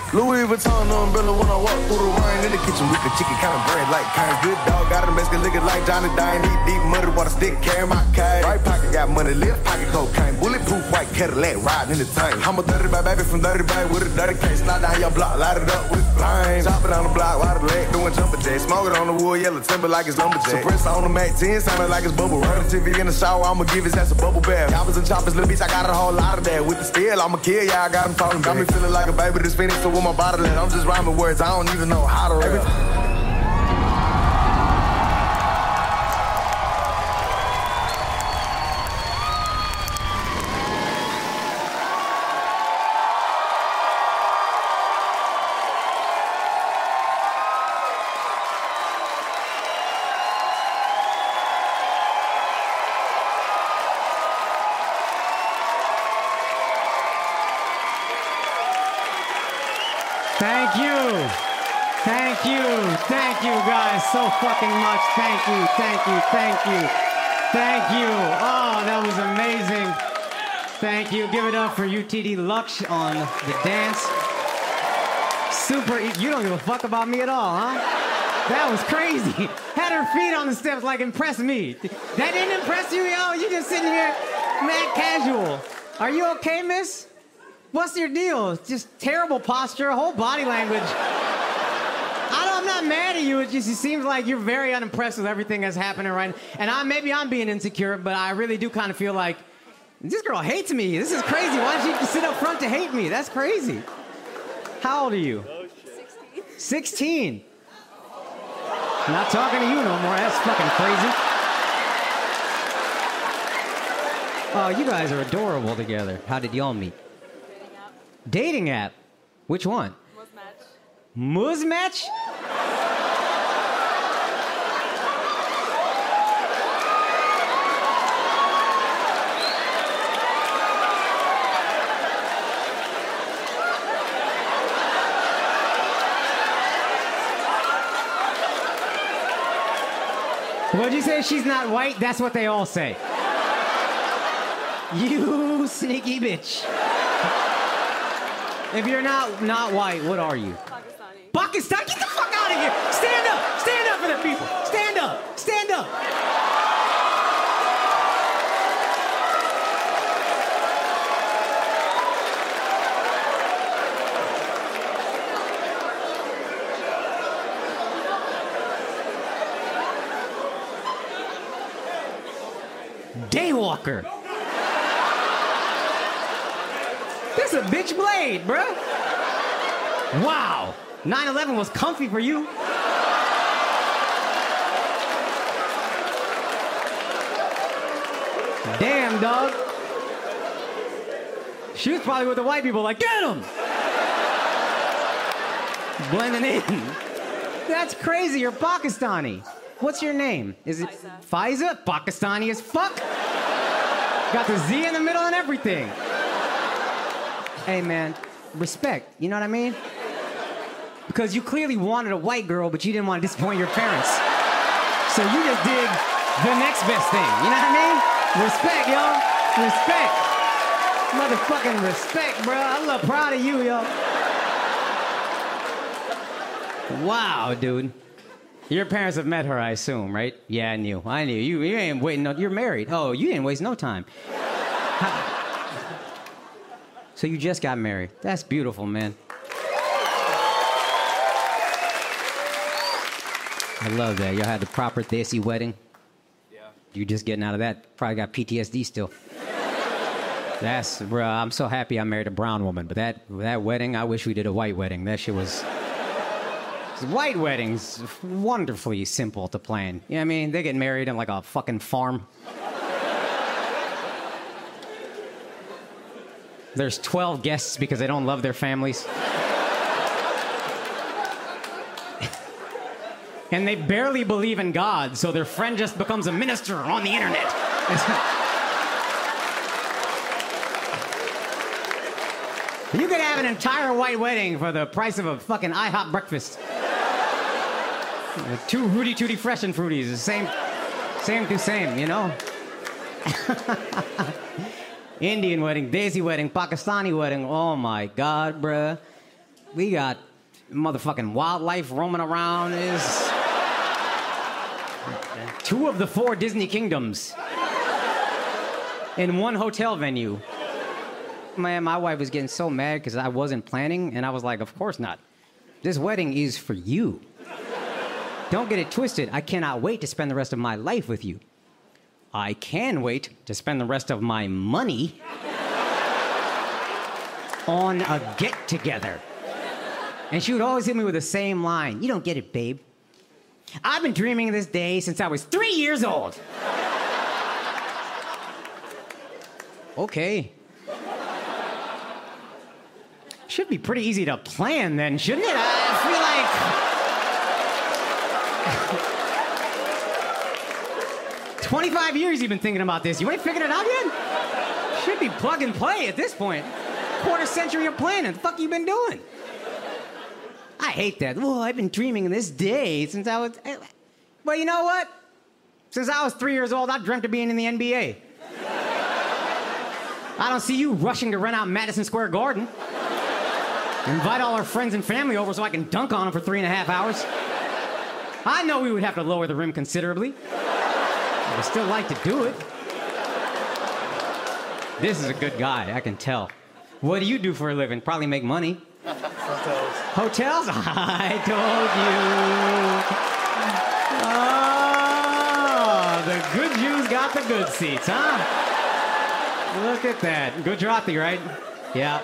Louis Vuitton umbrella when I walk through the rain. In the kitchen with the chicken kind of bread like kind. Good dog, got a Mexican looking like Johnny Dine. Eat deep muddy water stick, carry my cane. Right pocket got money, left pocket cocaine. Bulletproof white Cadillac riding in the tank. I'm a dirty bad baby from dirty bag with a dirty case. Slide down your block, light it up with flames. Chop it on the block, wide the leg, doing jumper jacks. Smoke it on the wood, yellow timber like it's lumberjack. Suppressor on the Mac 10, sounding like it's bubble wrap. If he in the shower, I'ma give his ass a bubble bath. Choppers and choppers, little bitch, I got a whole lot of that. With the steel, I'ma kill ya, I got him falling back. Got me feeling like a baby that's finished, so with my bottle at. I'm just rhyming words, I don't even know how to rap. Thank you. Thank you. Thank you, guys, so fucking much. Thank you. Thank you. Thank you. Thank you. Oh, that was amazing. Thank you. Give it up for UTD Lux on the dance. Super. You don't give a fuck about me at all, huh? That was crazy. Had her feet on the steps like impress me. That didn't impress you, yo? You just sitting here mad casual. Are you okay, miss? What's your deal? Just terrible posture, whole body language. I'm not mad at you. It seems like you're very unimpressed with everything that's happening right now. And maybe I'm being insecure, but I really do kind of feel like this girl hates me. This is crazy. Why did she sit up front to hate me? That's crazy. How old are you? 16. 16? Not talking to you no more. That's fucking crazy. Oh, you guys are adorable together. How did y'all meet? Dating app? Which one? Muzmatch. Muzmatch? What'd you say? She's not white? That's what they all say. You sneaky bitch. If you're not white, what are you? Pakistani. Pakistan? Get the fuck out of here! Stand up! Stand up for the people! Stand up! Stand up! Daywalker. This a bitch blade, bruh. Wow. 9/11 was comfy for you. Damn, dog. She was probably with the white people like, get him! Blending in. That's crazy. You're Pakistani. What's your name? Is it Faiza? Pakistani as fuck. Got the Z in the middle and everything. Hey, man, respect. You know what I mean? Because you clearly wanted a white girl, but you didn't want to disappoint your parents. So you just did the next best thing. You know what I mean? Respect, yo. Respect. Motherfucking respect, bro. I'm proud of you, yo. Wow, dude. Your parents have met her, I assume, right? Yeah, I knew. You ain't waiting. No, you're married. Oh, you didn't waste no time. So you just got married. That's beautiful, man. I love that. Y'all had the proper desi wedding. Yeah. You just getting out of that. Probably got PTSD still. Bro, I'm so happy I married a brown woman. But that wedding, I wish we did a white wedding. That shit was... White weddings, wonderfully simple to plan. You know what I mean? They get married in like a fucking farm. There's 12 guests because they don't love their families. And they barely believe in God, so their friend just becomes a minister on the internet. You could have an entire white wedding for the price of a fucking IHOP breakfast. 2 Hootie Tootie Fresh and Fruities, the same to same, you know? Indian wedding, Desi wedding, Pakistani wedding. Oh my God, bruh. We got motherfucking wildlife roaming around. Is 2 of the 4 Disney kingdoms in one hotel venue. Man, my wife was getting so mad because I wasn't planning, and I was like, of course not. This wedding is for you. Don't get it twisted. I cannot wait to spend the rest of my life with you. I can wait to spend the rest of my money on a get-together. And she would always hit me with the same line. You don't get it, babe. I've been dreaming of this day since I was 3 years old. Okay. Should be pretty easy to plan then, shouldn't it? I feel like 25 years you've been thinking about this. You ain't figured it out yet? Should be plug and play at this point. Quarter century of planning. The fuck you been doing? I hate that. Oh, I've been dreaming of this day since I was... Well, you know what? Since I was 3 years old, I dreamt of being in the NBA. I don't see you rushing to rent out Madison Square Garden. Invite all our friends and family over so I can dunk on them for 3.5 hours. I know we would have to lower the rim considerably. I would still like to do it. This is a good guy, I can tell. What do you do for a living? Probably make money. Hotels. Hotels? I told you. Oh, the good Jews got the good seats, huh? Look at that. Gujarati, right? Yeah.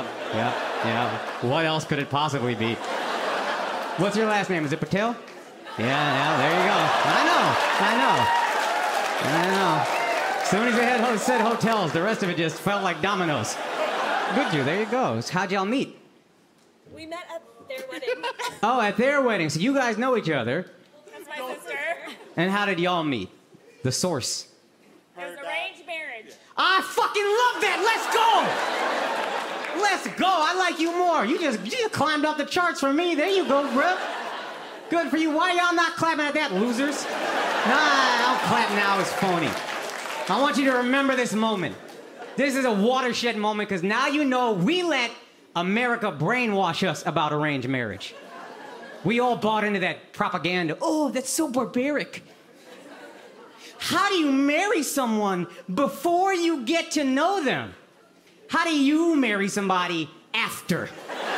What else could it possibly be? What's your last name? Is it Patel? Yeah, there you go. I know. As soon as they said hotels, the rest of it just felt like dominoes. Good Jew, there you go. So how'd y'all meet? We met at their wedding. Oh, at their wedding. So you guys know each other. That's my sister. And how did y'all meet? The source. It was arranged marriage. I fucking love that. Let's go. I like you more. You just climbed up the charts for me. There you go, bro. Good for you. Why y'all not clapping at that, losers? Nah, I'll clap now. It's phony. I want you to remember this moment. This is a watershed moment because now you know we let America brainwash us about arranged marriage. We all bought into that propaganda. Oh, that's so barbaric. How do you marry someone before you get to know them? How do you marry somebody after?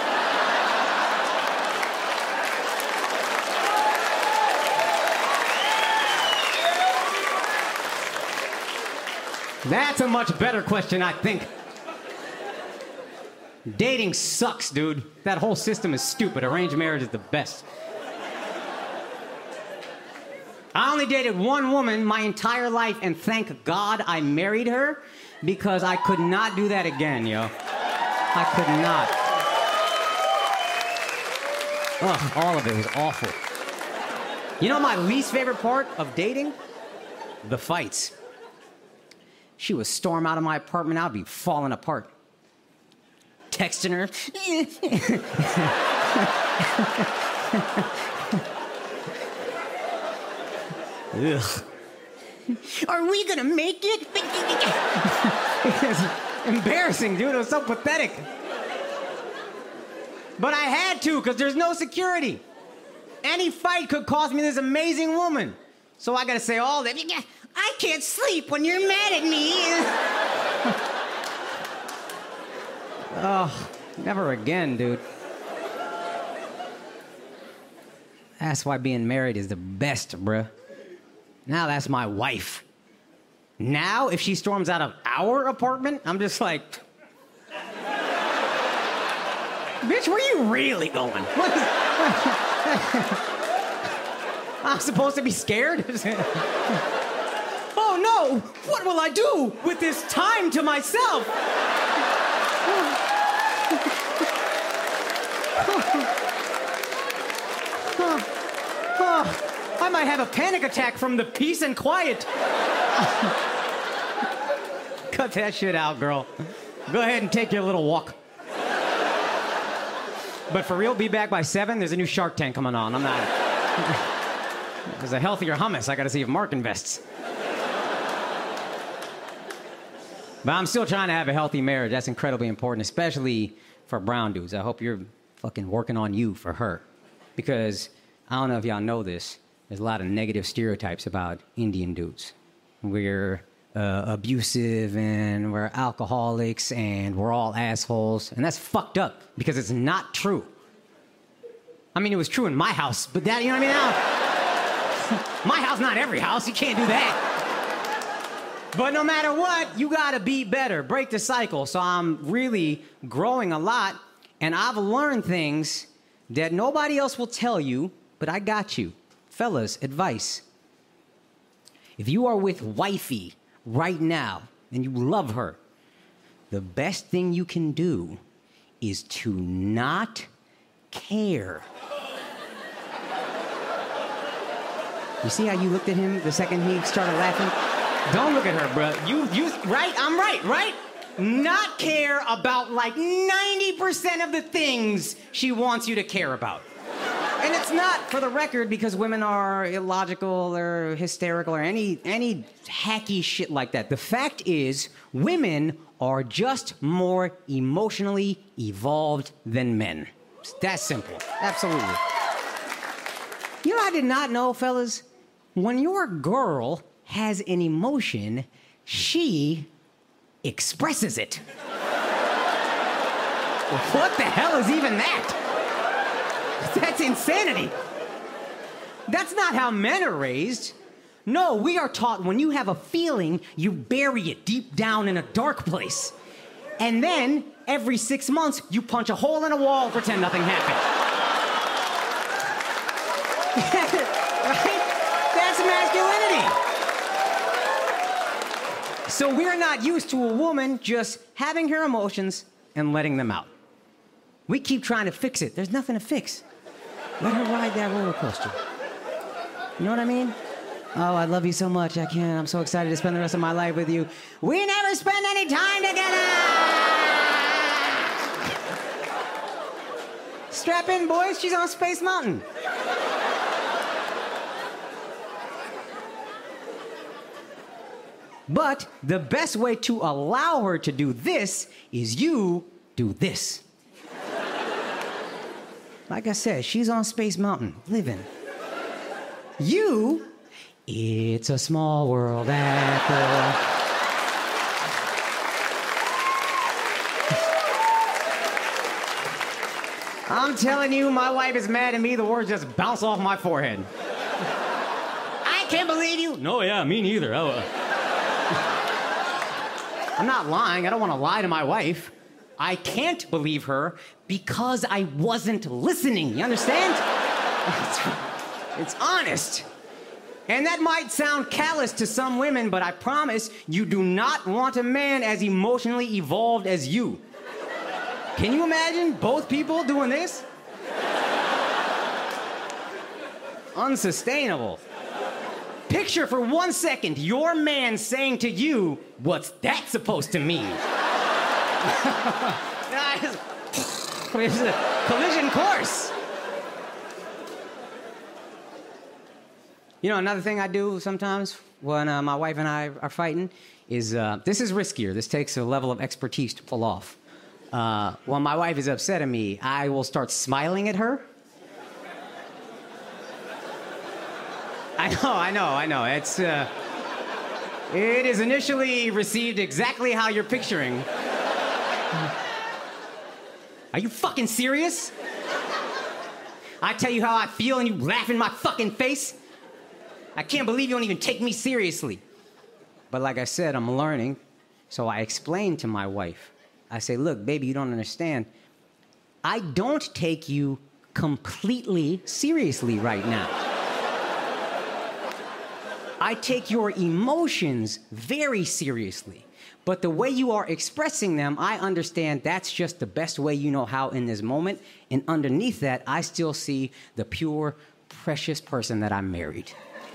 That's a much better question, I think. Dating sucks, dude. That whole system is stupid. Arranged marriage is the best. I only dated one woman my entire life, and thank God I married her because I could not do that again, yo. I could not. Ugh, all of it was awful. You know my least favorite part of dating? The fights. She would storm out of my apartment, I'd be falling apart. Texting her. Ugh. Are we gonna make it? It's embarrassing, dude. It was so pathetic. But I had to, because there's no security. Any fight could cost me this amazing woman. So I gotta say all that. I can't sleep when you're mad at me. Oh, never again, dude. That's why being married is the best, bruh. Now that's my wife. Now, if she storms out of our apartment, I'm just like... Bitch, where you really going? I'm supposed to be scared? Oh no! What will I do with this time to myself? I might have a panic attack from the peace and quiet. Cut that shit out, girl. Go ahead and take your little walk. But for real, be back by 7. There's a new Shark Tank coming on. I'm not... There's a healthier hummus. I gotta see if Mark invests. But I'm still trying to have a healthy marriage. That's incredibly important, especially for brown dudes. I hope you're fucking working on you for her. Because I don't know if y'all know this, there's a lot of negative stereotypes about Indian dudes. We're abusive and we're alcoholics and we're all assholes. And that's fucked up because it's not true. I mean, it was true in my house, but that, you know what I mean? Now, my house, not every house. You can't do that. But no matter what, you gotta be better. Break the cycle. So I'm really growing a lot, and I've learned things that nobody else will tell you, but I got you. Fellas, advice. If you are with wifey right now and you love her, the best thing you can do is to not care. You see how you looked at him the second he started laughing? Don't look at her, bro. You, right? I'm right? Not care about like 90% of the things she wants you to care about. And it's not, for the record, because women are illogical or hysterical or any hacky shit like that. The fact is, women are just more emotionally evolved than men. It's that simple. Absolutely. You know, I did not know, fellas, when your girl has an emotion, she expresses it. What the hell is even that? That's insanity. That's not how men are raised. No, we are taught when you have a feeling, you bury it deep down in a dark place. And then, every 6 months, you punch a hole in a wall and pretend nothing happened. Right? That's masculinity. So we're not used to a woman just having her emotions and letting them out. We keep trying to fix it. There's nothing to fix. Let her ride that roller coaster. You know what I mean? Oh, I love you so much. I can't. I'm so excited to spend the rest of my life with you. We never spend any time together! Strap in, boys. She's on Space Mountain. But the best way to allow her to do this is you do this. Like I said, she's on Space Mountain, living. You, it's a small world after. I'm telling you, my wife is mad at me, the words just bounce off my forehead. I can't believe you. No, yeah, me neither. I'm not lying. I don't want to lie to my wife. I can't believe her because I wasn't listening. You understand? It's honest. And that might sound callous to some women, but I promise you do not want a man as emotionally evolved as you. Can you imagine both people doing this? Unsustainable. Picture for 1 second your man saying to you, "What's that supposed to mean?" It's a collision course. You know, another thing I do sometimes when my wife and I are fighting is, this is riskier. This takes a level of expertise to pull off. When my wife is upset at me, I will start smiling at her. I know. It is initially received exactly how you're picturing. Are you fucking serious? I tell you how I feel and you laugh in my fucking face? I can't believe you don't even take me seriously. But like I said, I'm learning, so I explain to my wife. I say, look, baby, you don't understand. I don't take you completely seriously right now. I take your emotions very seriously. But the way you are expressing them, I understand that's just the best way you know how in this moment. And underneath that, I still see the pure, precious person that I married.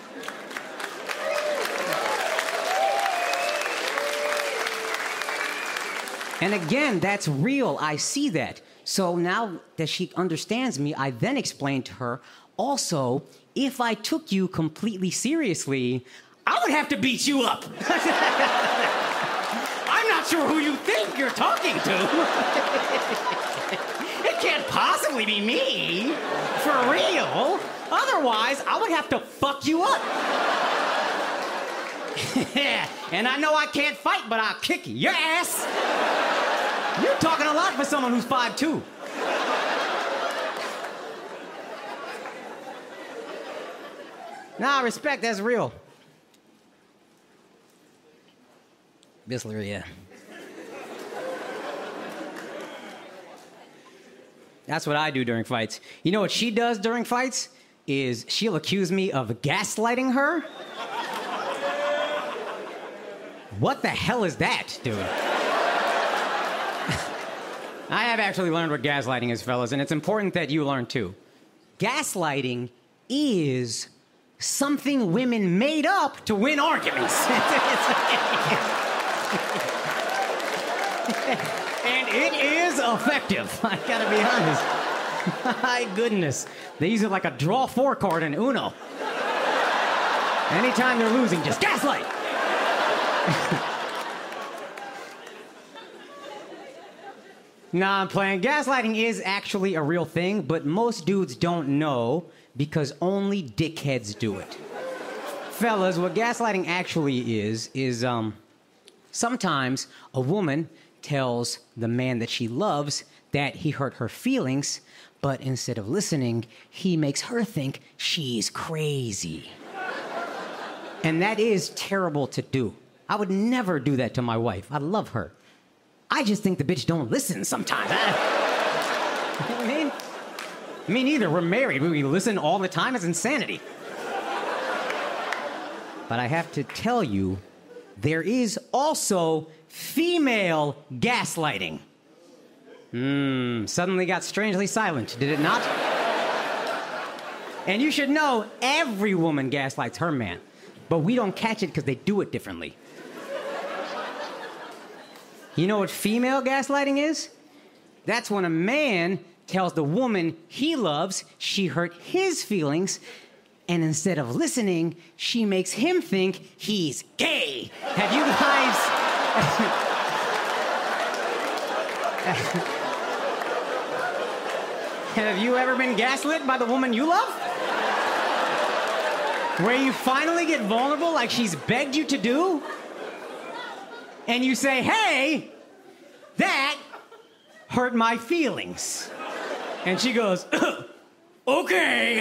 And again, that's real. I see that. So now that she understands me, I then explain to her, also, if I took you completely seriously, I would have to beat you up. I'm not sure who you think you're talking to. It can't possibly be me. For real. Otherwise, I would have to fuck you up. And I know I can't fight, but I'll kick your ass. You're talking a lot for someone who's 5'2". Nah, respect, that's real. Bisler, yeah. That's what I do during fights. You know what she does during fights? Is she'll accuse me of gaslighting her. What the hell is that, dude? I have actually learned what gaslighting is, fellas, and it's important that you learn too. Gaslighting is something women made up to win arguments. And it is effective, I gotta be honest. My goodness. They use it like a draw 4 card in Uno. Anytime they're losing, just gaslight. Nah, I'm playing. Gaslighting is actually a real thing, but most dudes don't know because only dickheads do it. Fellas, what gaslighting actually is sometimes a woman tells the man that she loves that he hurt her feelings, but instead of listening, he makes her think she's crazy. And that is terrible to do. I would never do that to my wife. I love her. I just think the bitch don't listen sometimes. You know what I mean? Me neither. We're married. We listen all the time. It's insanity. But I have to tell you, there is also female gaslighting. Suddenly got strangely silent, did it not? And you should know every woman gaslights her man, but we don't catch it because they do it differently. You know what female gaslighting is? That's when a man tells the woman he loves she hurt his feelings, and instead of listening, she makes him think he's gay. Have you guys... Have you ever been gaslit by the woman you love? Where you finally get vulnerable like she's begged you to do? And you say, hey, that hurt my feelings. And she goes, okay.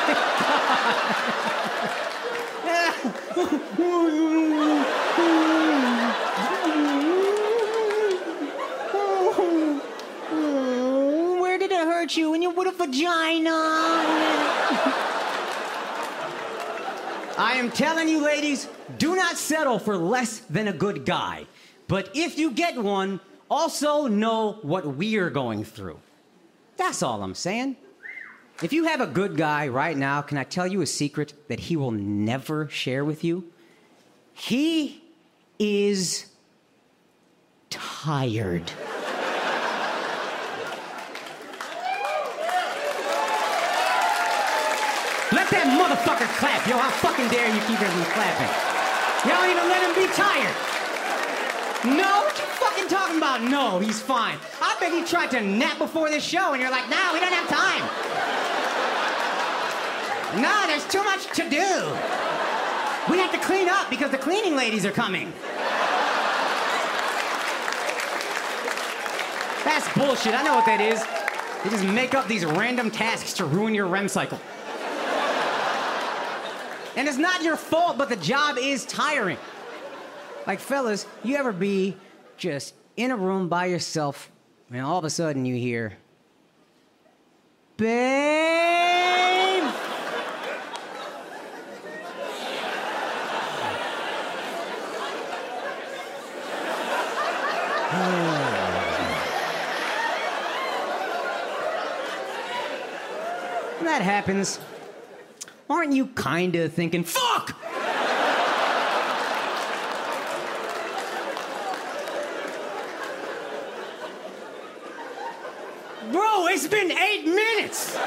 Where did it hurt you? In your little vagina? I am telling you, ladies, do not settle for less than a good guy. But if you get one, also know what we're going through. That's all I'm saying. If you have a good guy right now, can I tell you a secret that he will never share with you? He is tired. Let that motherfucker clap, yo. How fucking dare you keep him from clapping? Y'all don't even let him be tired. No? What you fucking talking about? No, he's fine. I bet he tried to nap before this show and you're like, no, we don't have time. No, there's too much to do. We have to clean up because the cleaning ladies are coming. That's bullshit. I know what that is. They just make up these random tasks to ruin your REM cycle. And it's not your fault, but the job is tiring. Like, fellas, you ever be just in a room by yourself and all of a sudden you hear, babe? When that happens, aren't you kinda thinking, fuck? Bro, it's been 8 minutes.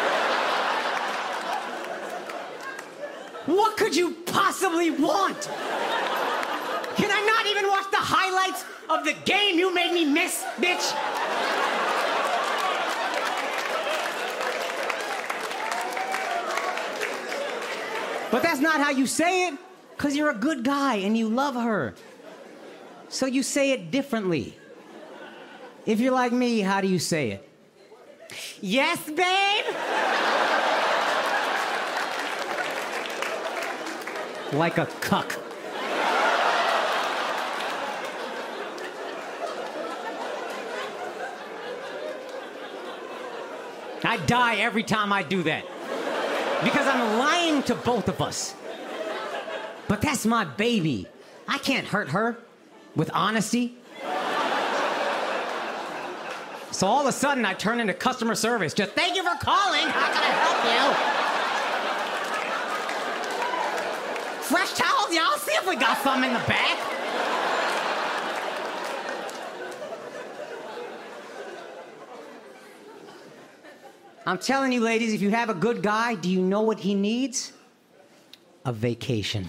What could you possibly want? Can I not even watch the highlights of the game you made me miss, bitch? But that's not how you say it, because you're a good guy and you love her. So you say it differently. If you're like me, how do you say it? Yes, babe? Like a cuck. I die every time I do that. Because I'm lying to both of us. But that's my baby. I can't hurt her with honesty. So all of a sudden, I turn into customer service. Just, thank you for calling. How can I help you? Fresh towels? Y'all see if we got some in the back. I'm telling you, ladies, if you have a good guy, do you know what he needs? A vacation.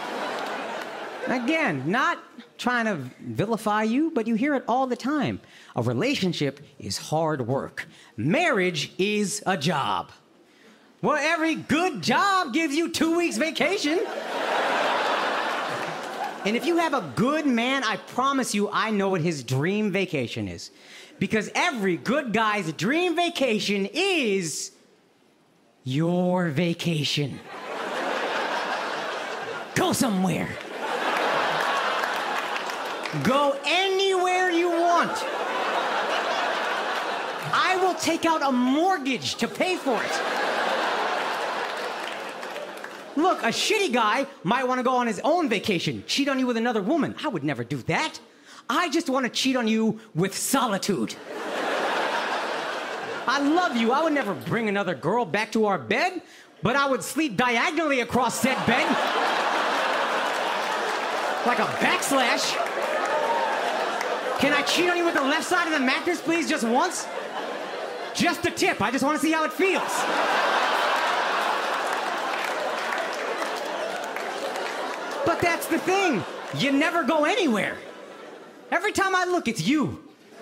Again, not trying to vilify you, but you hear it all the time. A relationship is hard work. Marriage is a job. Well, every good job gives you 2 weeks vacation. And if you have a good man, I promise you, I know what his dream vacation is. Because every good guy's dream vacation is your vacation. Go somewhere. Go anywhere you want. I will take out a mortgage to pay for it. Look, a shitty guy might want to go on his own vacation, cheat on you with another woman. I would never do that. I just want to cheat on you with solitude. I love you. I would never bring another girl back to our bed, but I would sleep diagonally across said bed. Like a backslash. Can I cheat on you with the left side of the mattress, please, just once? Just a tip. I just want to see how it feels. But that's the thing. You never go anywhere. Every time I look, it's you.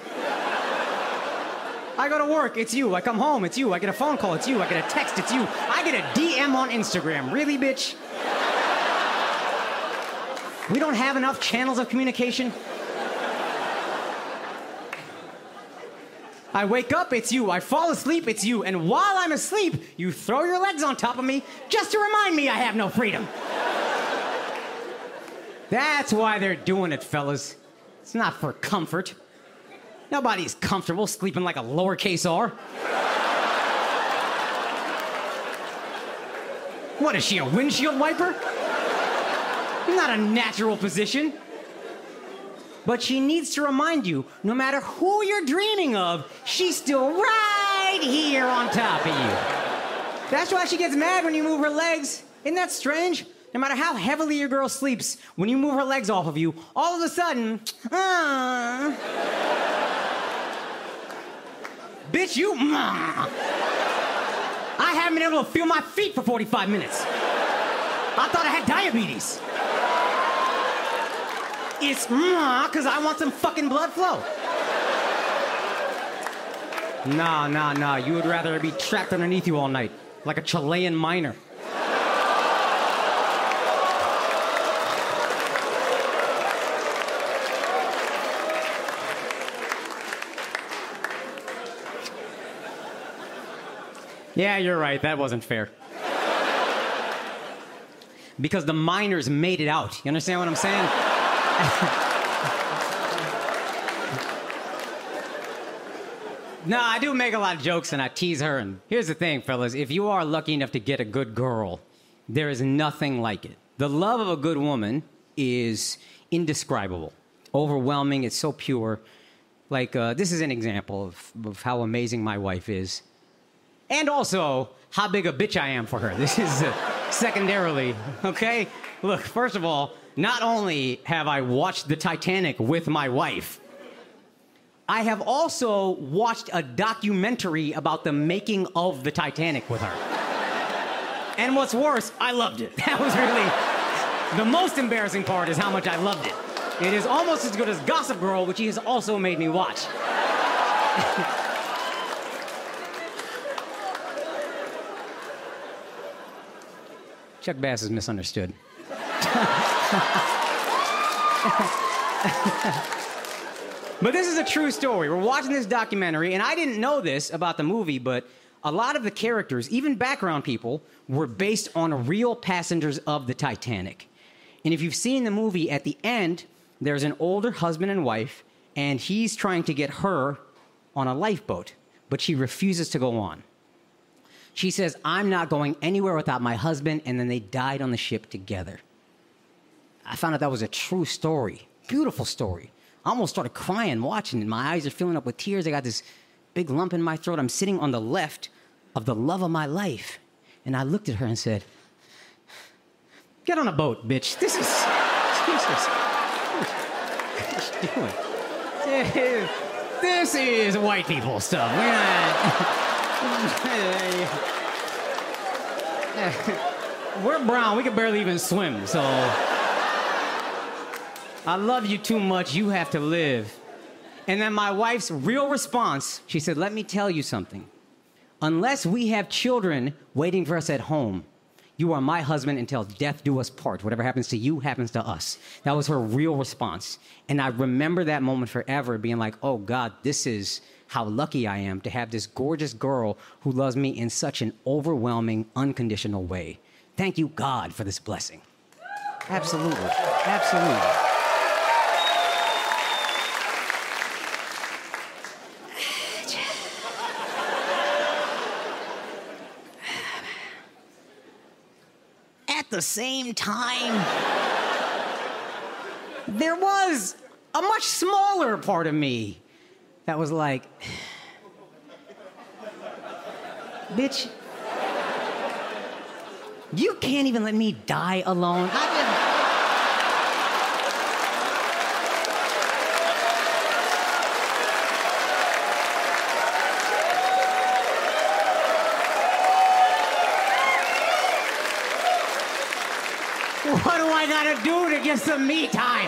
I go to work, it's you. I come home, it's you. I get a phone call, it's you. I get a text, it's you. I get a DM on Instagram. Really, bitch? We don't have enough channels of communication? I wake up, it's you. I fall asleep, it's you. And while I'm asleep, you throw your legs on top of me just to remind me I have no freedom. That's why they're doing it, fellas. It's not for comfort. Nobody's comfortable sleeping like a lowercase r. What is she, a windshield wiper? Not a natural position. But she needs to remind you, no matter who you're dreaming of, she's still right here on top of you. That's why she gets mad when you move her legs. Isn't that strange? No matter how heavily your girl sleeps, when you move her legs off of you, all of a sudden, bitch, you, I haven't been able to feel my feet for 45 minutes. I thought I had diabetes. It's because I want some fucking blood flow. Nah. You would rather be trapped underneath you all night, like a Chilean miner. Yeah, you're right. That wasn't fair. Because the miners made it out. You understand what I'm saying? No, I do make a lot of jokes and I tease her. And here's the thing, fellas. If you are lucky enough to get a good girl, there is nothing like it. The love of a good woman is indescribable, overwhelming. It's so pure. Like, this is an example of how amazing my wife is. And also, how big a bitch I am for her. This is secondarily, okay? Look, first of all, not only have I watched the Titanic with my wife, I have also watched a documentary about the making of the Titanic with her. And what's worse, I loved it. That was really... The most embarrassing part is how much I loved it. It is almost as good as Gossip Girl, which he has also made me watch. Chuck Bass is misunderstood. But this is a true story. We're watching this documentary, and I didn't know this about the movie, but a lot of the characters, even background people, were based on real passengers of the Titanic. And if you've seen the movie, at the end, there's an older husband and wife, and he's trying to get her on a lifeboat, but she refuses to go on. She says, I'm not going anywhere without my husband, and then they died on the ship together. I found out that was a true story. Beautiful story. I almost started crying watching it. My eyes are filling up with tears. I got this big lump in my throat. I'm sitting on the left of the love of my life. And I looked at her and said, get on a boat, bitch. This is... Jesus. What are you doing? This is white people stuff. We're not... We're brown. We can barely even swim, so... I love you too much. You have to live. And then my wife's real response, she said, let me tell you something. Unless we have children waiting for us at home, you are my husband until death do us part. Whatever happens to you happens to us. That was her real response. And I remember that moment forever, being like, oh, God, this is how lucky I am to have this gorgeous girl who loves me in such an overwhelming, unconditional way. Thank you, God, for this blessing. Absolutely. Absolutely. At the same time, there was a much smaller part of me that was like, bitch, you can't even let me die alone. What do I gotta do to get some me time?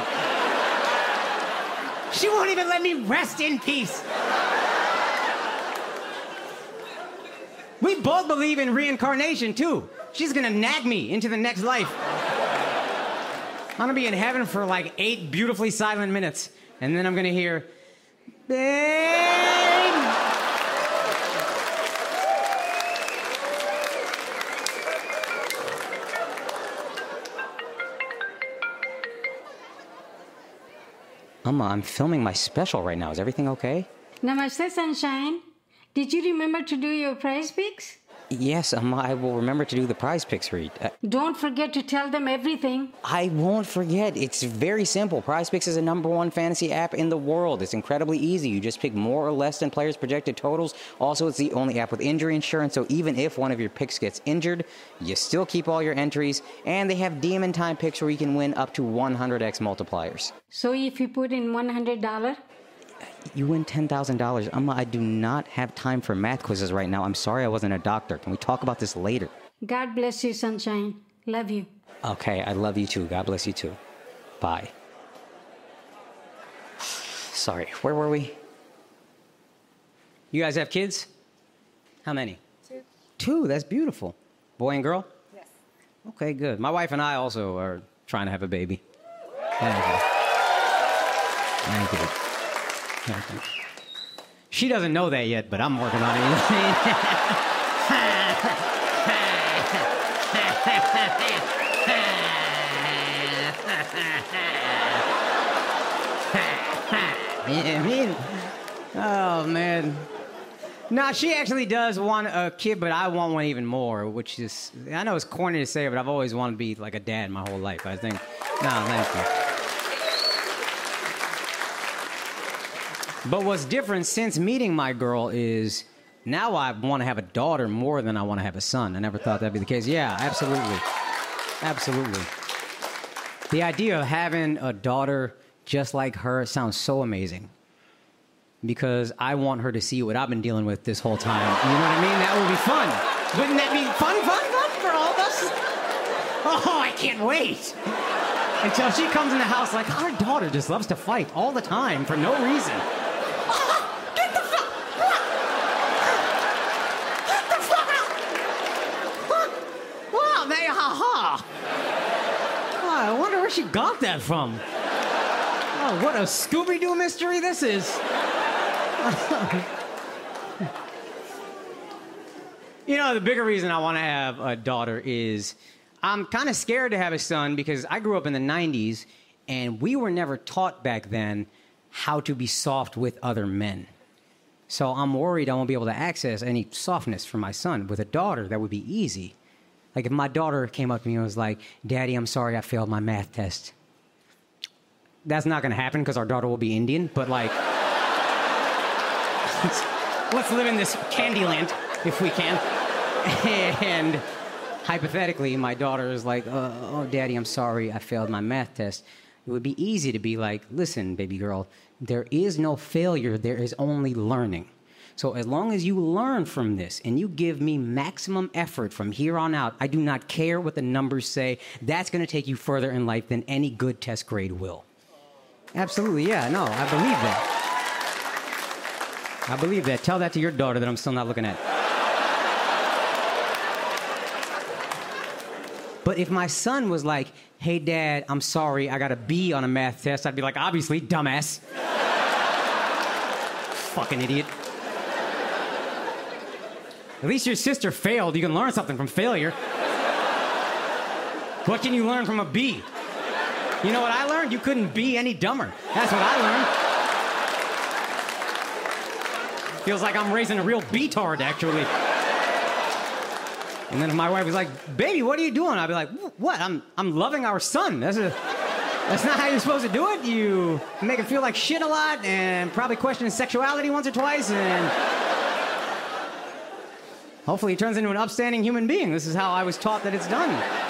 She won't even let me rest in peace. We both believe in reincarnation, too. She's gonna nag me into the next life. I'm gonna be in heaven for like 8 beautifully silent minutes, and then I'm gonna hear, babe. I'm filming my special right now. Is everything okay? Namaste, Sunshine. Did you remember to do your prize picks? Yes, I will remember to do the prize picks read. Don't forget to tell them everything. I won't forget. It's very simple. Prize Picks is the #1 fantasy app in the world. It's incredibly easy. You just pick more or less than players' projected totals. Also, it's the only app with injury insurance, so even if one of your picks gets injured, you still keep all your entries. And they have Demon Time picks where you can win up to 100x multipliers. So if you put in $100... You win $10,000. I do not have time for math quizzes right now. I'm sorry I wasn't a doctor. Can we talk about this later? God bless you, Sunshine. Love you. Okay, I love you too. God bless you too. Bye. Sorry, where were we? You guys have kids? How many? 2. 2, that's beautiful. Boy and girl? Yes. Okay, good. My wife and I also are trying to have a baby. Thank you. Thank you. She doesn't know that yet, but I'm working on it. Oh, man. No, she actually does want a kid, but I want one even more, which is, I know it's corny to say, but I've always wanted to be like a dad my whole life. I think, no, thank you. But what's different since meeting my girl is now I want to have a daughter more than I want to have a son. I never thought that'd be the case. Yeah, absolutely. Absolutely. The idea of having a daughter just like her sounds so amazing. Because I want her to see what I've been dealing with this whole time. You know what I mean? That would be fun. Wouldn't that be fun for all of us? Oh, I can't wait. Until she comes in the house like, our daughter just loves to fight all the time for no reason. Get the fuck out! Wow, they, ha-ha. she got that from? Oh, what a Scooby-Doo mystery this is. You know, the bigger reason I want to have a daughter is I'm kind of scared to have a son because I grew up in the 90s and we were never taught back then how to be soft with other men. So I'm worried I won't be able to access any softness for my son. With a daughter, that would be easy. Like if my daughter came up to me and was like, Daddy, I'm sorry I failed my math test. That's not going to happen because our daughter will be Indian, but like, let's live in this candy land if we can. And hypothetically, my daughter is like, oh, Daddy, I'm sorry I failed my math test. It would be easy to be like, listen, baby girl, there is no failure, there is only learning. So as long as you learn from this and you give me maximum effort from here on out, I do not care what the numbers say. That's going to take you further in life than any good test grade will. Absolutely, yeah, no, I believe that. I believe that. Tell that to your daughter that I'm still not looking at. But if my son was like, hey, Dad, I'm sorry, I got a B on a math test, I'd be like, obviously, dumbass. Fucking idiot. At least your sister failed. You can learn something from failure. What can you learn from a B? You know what I learned? You couldn't be any dumber. That's what I learned. Feels like I'm raising a real B-tard, actually. And then if my wife was like, baby, what are you doing? I'd be like, what? I'm loving our son. That's not how you're supposed to do it. You make him feel like shit a lot and probably question his sexuality once or twice and hopefully he turns into an upstanding human being. This is how I was taught that it's done.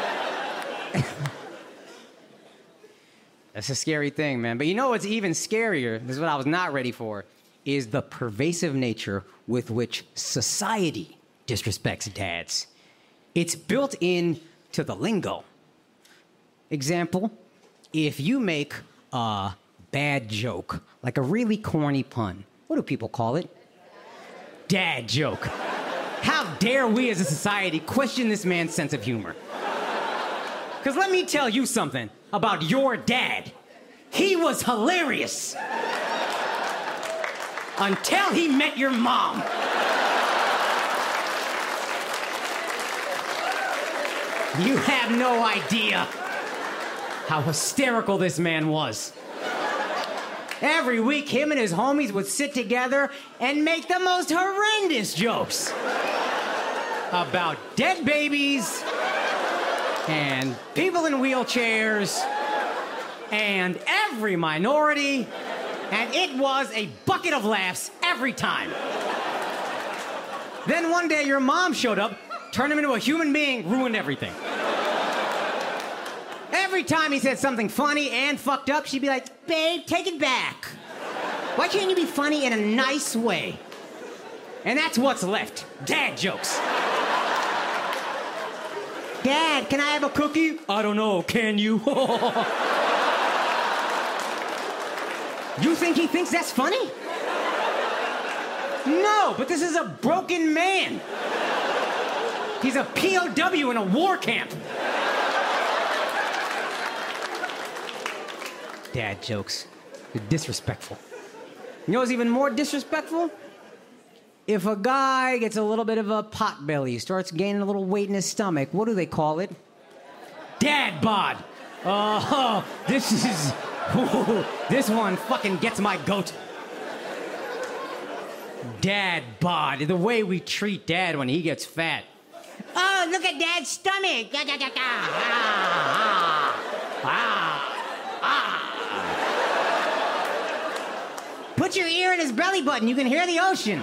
That's a scary thing, man. But you know what's even scarier, this is what I was not ready for, is the pervasive nature with which society disrespects dads. It's built in to the lingo. Example, if you make a bad joke, like a really corny pun, what do people call it? Dad joke. How dare we as a society question this man's sense of humor? Because let me tell you something about your dad. He was hilarious. Until he met your mom. You have no idea how hysterical this man was. Every week, him and his homies would sit together and make the most horrendous jokes about dead babies and people in wheelchairs and every minority, and it was a bucket of laughs every time. Then one day your mom showed up, turned him into a human being, ruined everything. Every time he said something funny and fucked up, she'd be like, babe, take it back. Why can't you be funny in a nice way? And that's what's left. Dad jokes. Dad, can I have a cookie? I don't know, can you? You think he thinks that's funny? No, but this is a broken man. He's a POW in a war camp. Dad jokes. They're disrespectful. You know what's even more disrespectful? If a guy gets a little bit of a pot belly, starts gaining a little weight in his stomach, what do they call it? Dad bod. Oh, this one fucking gets my goat. Dad bod. The way we treat Dad when he gets fat. Oh, look at Dad's stomach. Put your ear in his belly button. You can hear the ocean.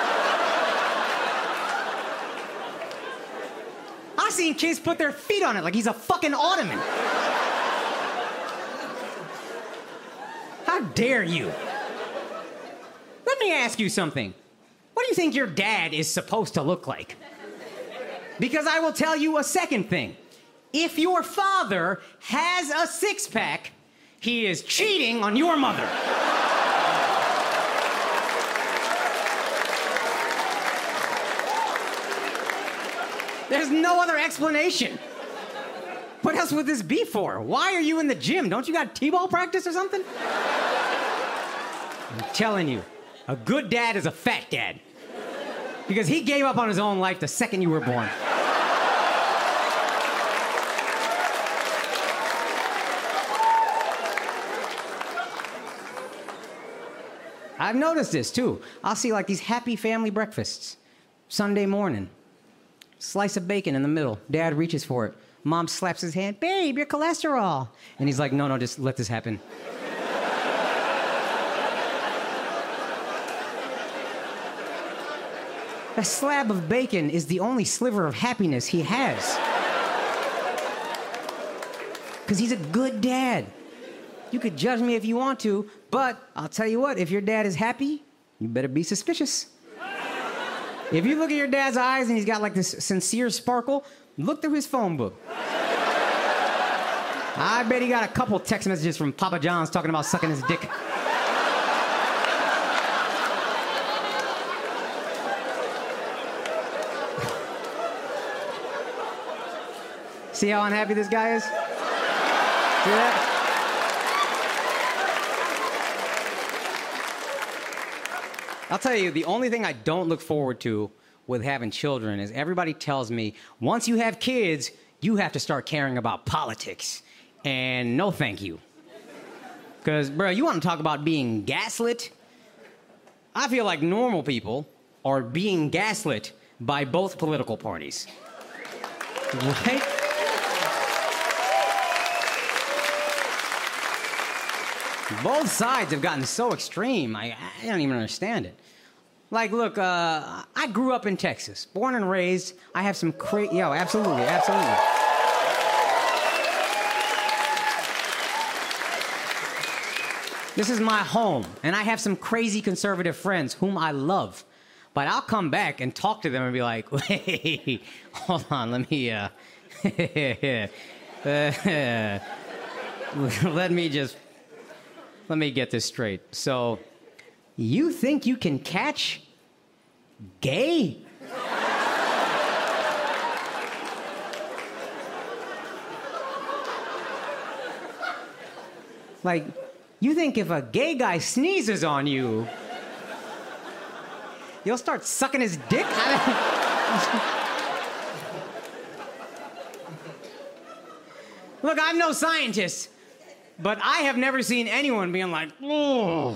I've seen kids put their feet on it like he's a fucking ottoman. How dare you? Let me ask you something. What do you think your dad is supposed to look like? Because I will tell you a second thing. If your father has a six-pack, he is cheating on your mother. There's no other explanation. What else would this be for? Why are you in the gym? Don't you got t-ball practice or something? I'm telling you, a good dad is a fat dad. Because he gave up on his own life the second you were born. I've noticed this, too. I'll see, like, these happy family breakfasts. Sunday morning. Slice of bacon in the middle. Dad reaches for it. Mom slaps his hand. Babe, your cholesterol. And he's like, no, just let this happen. A slab of bacon is the only sliver of happiness he has. Because he's a good dad. You could judge me if you want to, but I'll tell you what, if your dad is happy, you better be suspicious. If you look at your dad's eyes and he's got like this sincere sparkle, look through his phone book. I bet he got a couple text messages from Papa John's talking about sucking his dick. See how unhappy this guy is? See that? I'll tell you, the only thing I don't look forward to with having children is everybody tells me, once you have kids, you have to start caring about politics. And no thank you. Because, bro, you want to talk about being gaslit? I feel like normal people are being gaslit by both political parties. Right? Both sides have gotten so extreme, I don't even understand it. Like, look, I grew up in Texas, born and raised. I have some absolutely. This is my home, and I have some crazy conservative friends whom I love. But I'll come back and talk to them and be like, wait, hold on, let me get this straight. So, you think you can catch gay? Like, you think if a gay guy sneezes on you, you'll start sucking his dick? Look, I'm no scientist, but I have never seen anyone being like, oh,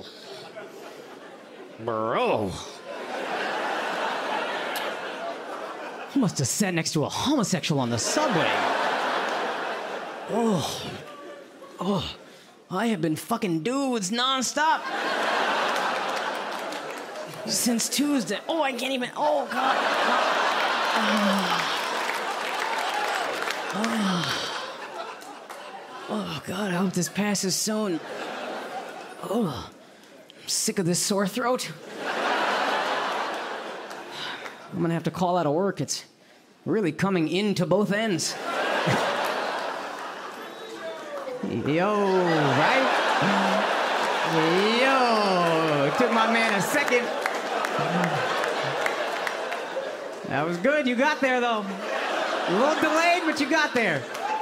bro. I must have sat next to a homosexual on the subway. Oh, I have been fucking dudes nonstop. Since Tuesday. Oh, I can't even, oh, God. Oh, God, I hope this passes soon. Oh, I'm sick of this sore throat. I'm gonna have to call out of work. It's really coming into both ends. Yo, right? Yo, it took my man a second. That was good. You got there, though. A little delayed, but you got there.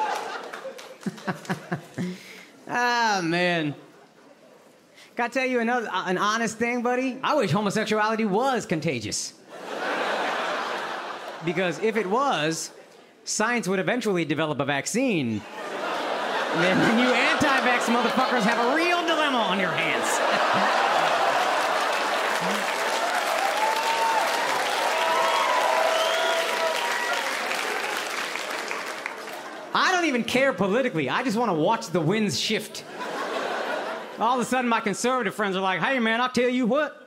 Ah, man. Gotta tell you an honest thing, buddy. I wish homosexuality was contagious. Because if it was, science would eventually develop a vaccine. And then you anti-vax motherfuckers have a real dilemma on your hands. I don't even care politically. I just want to watch the winds shift. All of a sudden, my conservative friends are like, hey, man, I'll tell you what.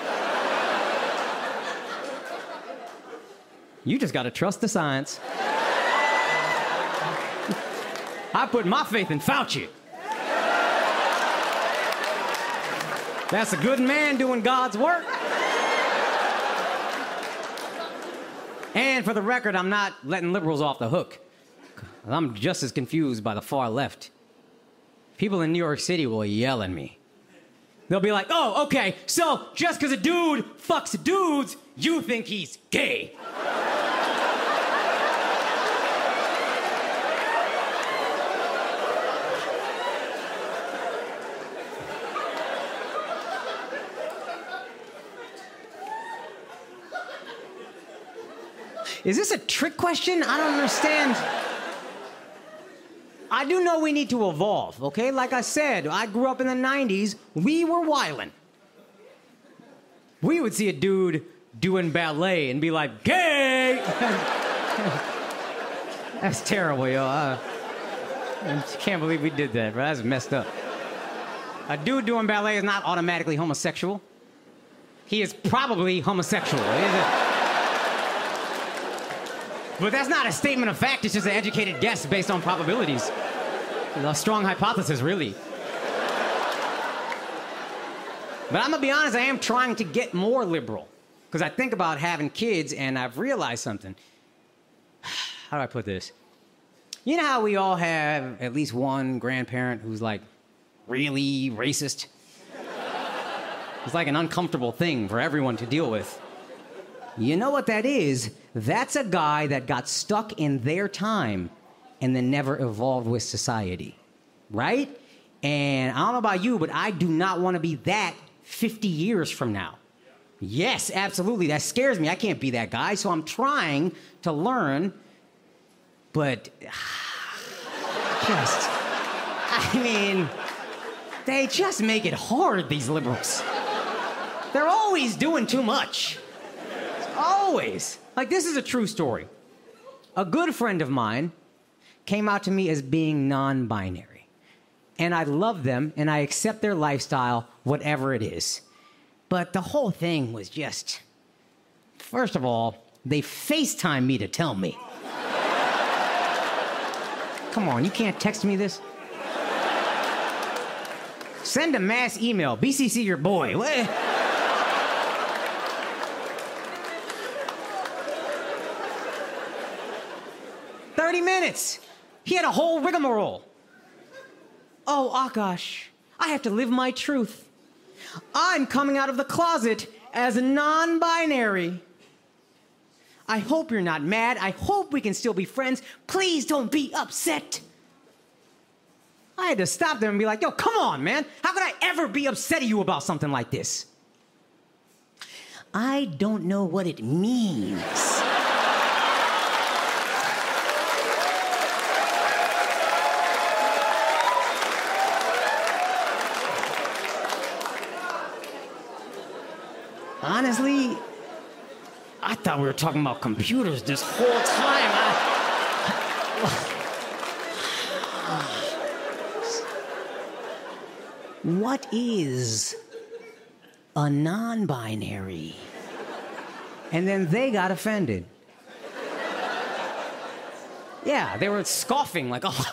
You just got to trust the science. I put my faith in Fauci. That's a good man doing God's work. And for the record, I'm not letting liberals off the hook. I'm just as confused by the far left. People in New York City will yell at me. They'll be like, oh, okay, so just because a dude fucks dudes, you think he's gay. Is this a trick question? I don't understand. I do know we need to evolve, okay? Like I said, I grew up in the 90s. We were wildin'. We would see a dude doing ballet and be like, gay! That's terrible, yo. I can't believe we did that, bro. That's messed up. A dude doing ballet is not automatically homosexual. He is probably homosexual. But that's not a statement of fact. It's just an educated guess based on probabilities. A strong hypothesis, really. But I'm gonna be honest, I am trying to get more liberal. Because I think about having kids and I've realized something. How do I put this? You know how we all have at least one grandparent who's like really racist? It's like an uncomfortable thing for everyone to deal with. You know what that is? That's a guy that got stuck in their time and then never evolved with society, right? And I don't know about you, but I do not want to be that 50 years from now. Yes, absolutely. That scares me. I can't be that guy, so I'm trying to learn, but they just make it hard, these liberals. They're always doing too much. Always. Like, this is a true story. A good friend of mine came out to me as being non-binary. And I love them, and I accept their lifestyle, whatever it is. But the whole thing was just... First of all, they FaceTime me to tell me. Come on, you can't text me this? Send a mass email. BCC your boy. What? 30 minutes. He had a whole rigmarole. Oh, Akash, I have to live my truth. I'm coming out of the closet as a non-binary. I hope you're not mad. I hope we can still be friends. Please don't be upset. I had to stop them and be like, yo, come on, man. How could I ever be upset at you about something like this? I don't know what it means. Honestly, I thought we were talking about computers this whole time. What is a non-binary? And then they got offended. Yeah, they were scoffing like, oh.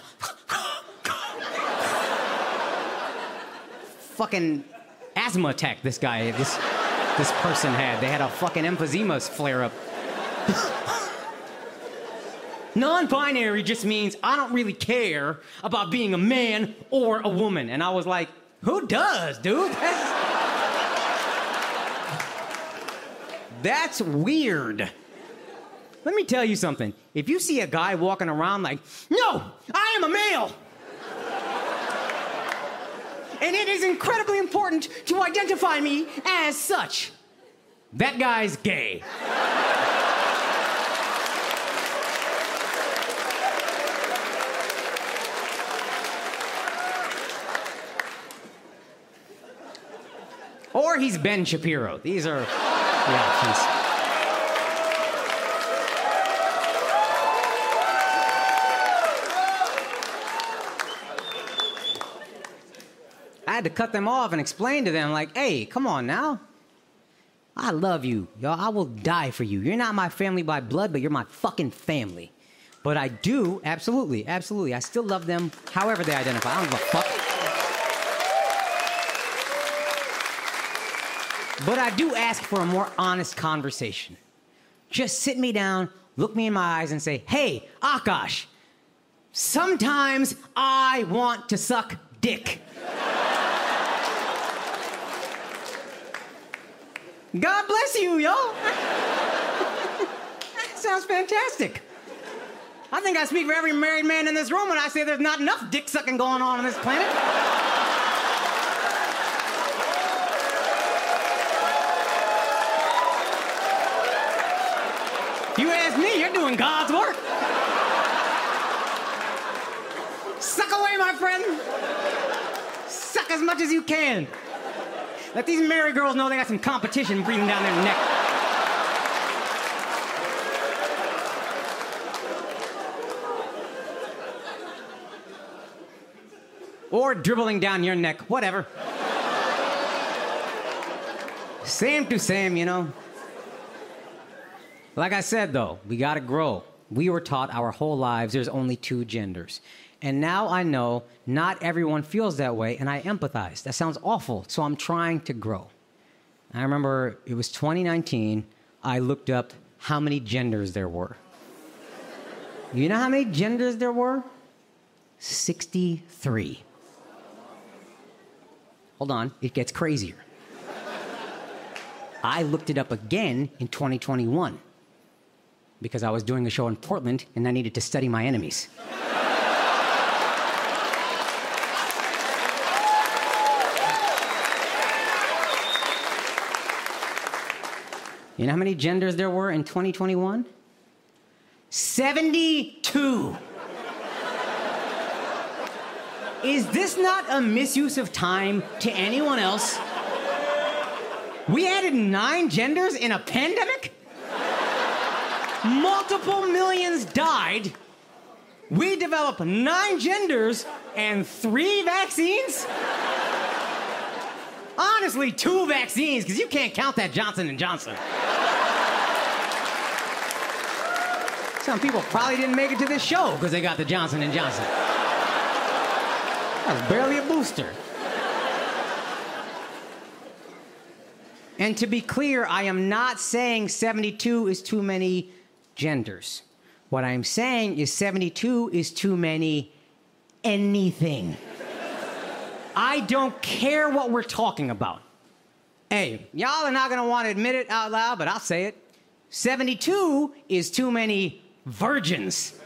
Fucking asthma attack this guy, this person had. They had a fucking emphysema flare-up. Non-binary just means I don't really care about being a man or a woman. And I was like, who does, dude? That's weird. Let me tell you something. If you see a guy walking around like, no, I am a male. And it is incredibly important to identify me as such. That guy's gay. Or he's Ben Shapiro. These are the options. I had to cut them off and explain to them, like, hey, come on now. I love you, y'all. I will die for you. You're not my family by blood, but you're my fucking family. But I do, absolutely, I still love them however they identify. I don't give a fuck. But I do ask for a more honest conversation. Just sit me down, look me in my eyes, and say, hey, Akash, sometimes I want to suck dick. God bless you, yo. Sounds fantastic. I think I speak for every married man in this room when I say there's not enough dick sucking going on this planet. You ask me, you're doing God's work. Suck away, my friend. Suck as much as you can. Let these married girls know they got some competition breathing down their neck. Or dribbling down your neck, whatever. Same to same, you know. Like I said, though, we gotta grow. We were taught our whole lives there's only two genders. And now I know not everyone feels that way, and I empathize. That sounds awful, so I'm trying to grow. I remember it was 2019, I looked up how many genders there were. You know how many genders there were? 63. Hold on, it gets crazier. I looked it up again in 2021 because I was doing a show in Portland and I needed to study my enemies. You know how many genders there were in 2021? 72. Is this not a misuse of time to anyone else? We added 9 genders in a pandemic? Multiple millions died. We developed 9 genders and 3 vaccines? Honestly, 2 vaccines, because you can't count that Johnson & Johnson. Some people probably didn't make it to this show because they got the Johnson & Johnson. That was barely a booster. And to be clear, I am not saying 72 is too many genders. What I'm saying is 72 is too many anything. I don't care what we're talking about. Hey, y'all are not gonna want to admit it out loud, but I'll say it. 72 is too many virgins.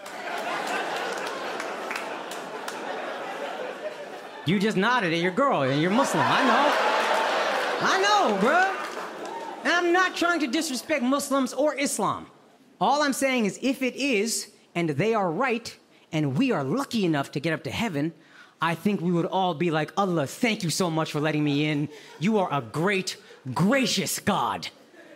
You just nodded at your girl and you're Muslim. I know, bruh. And I'm not trying to disrespect Muslims or Islam. All I'm saying is if it is, and they are right, and we are lucky enough to get up to heaven, I think we would all be like, Allah, thank you so much for letting me in. You are a great, gracious God.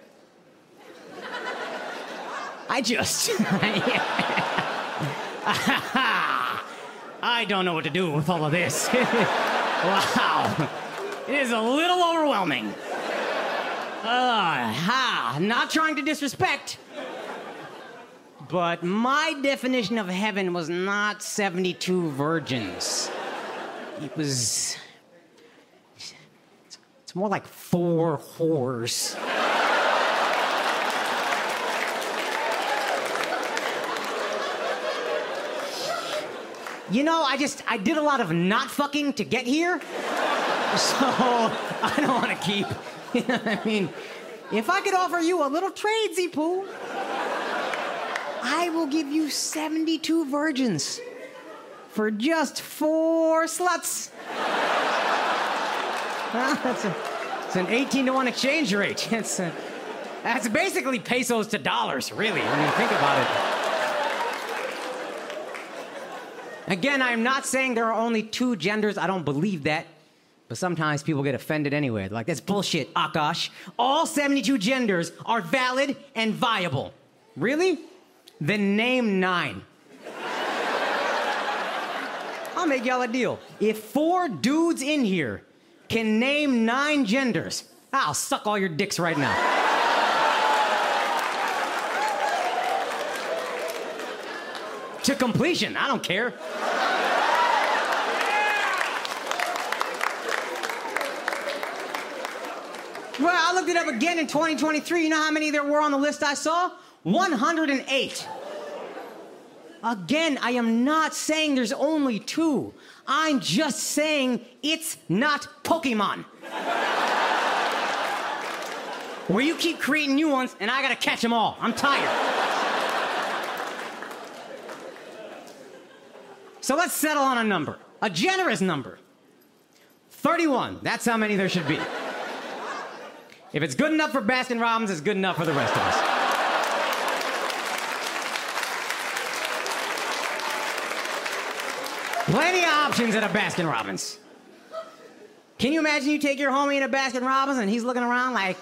I don't know what to do with all of this. Wow. It is a little overwhelming. Not trying to disrespect, but my definition of heaven was not 72 virgins. It was... It's more like 4 whores. You know, I did a lot of not fucking to get here, so I don't want to keep, you know what I mean? If I could offer you a little trade, Zipu, I will give you 72 virgins for just 4 sluts. Well, it's an 18-to-1 exchange rate. That's basically pesos to dollars, really, when you think about it. Again, I'm not saying there are only 2 genders. I don't believe that. But sometimes people get offended anyway. They're like, that's bullshit, Akash. All 72 genders are valid and viable. Really? Then name 9. I'll make y'all a deal. If 4 dudes in here can name 9 genders, I'll suck all your dicks right now. To completion, I don't care. Well, I looked it up again in 2023. You know how many there were on the list I saw? 108. Again, I am not saying there's only 2. I'm just saying it's not Pokemon. Where you keep creating new ones and I gotta catch them all. I'm tired. So let's settle on a number. A generous number. 31. That's how many there should be. If it's good enough for Baskin Robbins, it's good enough for the rest of us. Plenty of options at a Baskin-Robbins. Can you imagine you take your homie in a Baskin-Robbins and he's looking around like,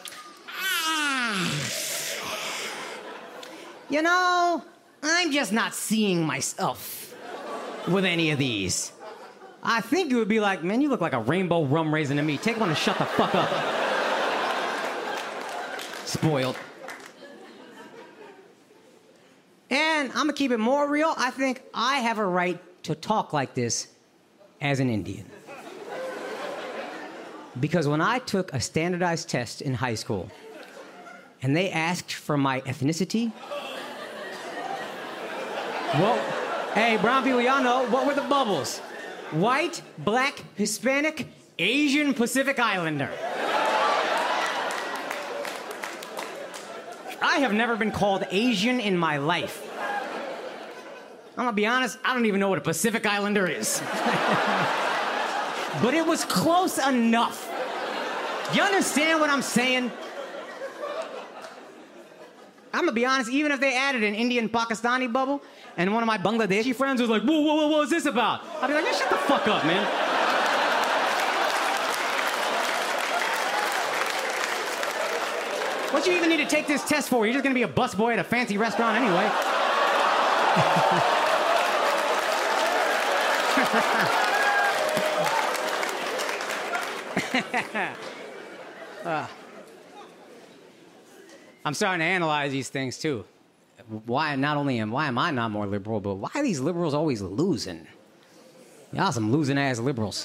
you know, I'm just not seeing myself with any of these. I think it would be like, man, you look like a rainbow rum raisin to me. Take one and shut the fuck up. Spoiled. And I'm gonna keep it more real. I think I have a right to talk like this as an Indian. Because when I took a standardized test in high school and they asked for my ethnicity, well, hey, brown people, y'all know, what were the bubbles? White, black, Hispanic, Asian, Pacific Islander. I have never been called Asian in my life. I'm gonna be honest, I don't even know what a Pacific Islander is. But it was close enough. You understand what I'm saying? I'm gonna be honest, even if they added an Indian-Pakistani bubble, and one of my Bangladeshi friends was like, whoa, whoa, whoa, what is this about? I'd be like, yeah, shut the fuck up, man. What you even need to take this test for? You're just gonna be a busboy at a fancy restaurant anyway. I'm starting to analyze these things too. Why am I not more liberal, but why are these liberals always losing? Y'all some losing ass liberals.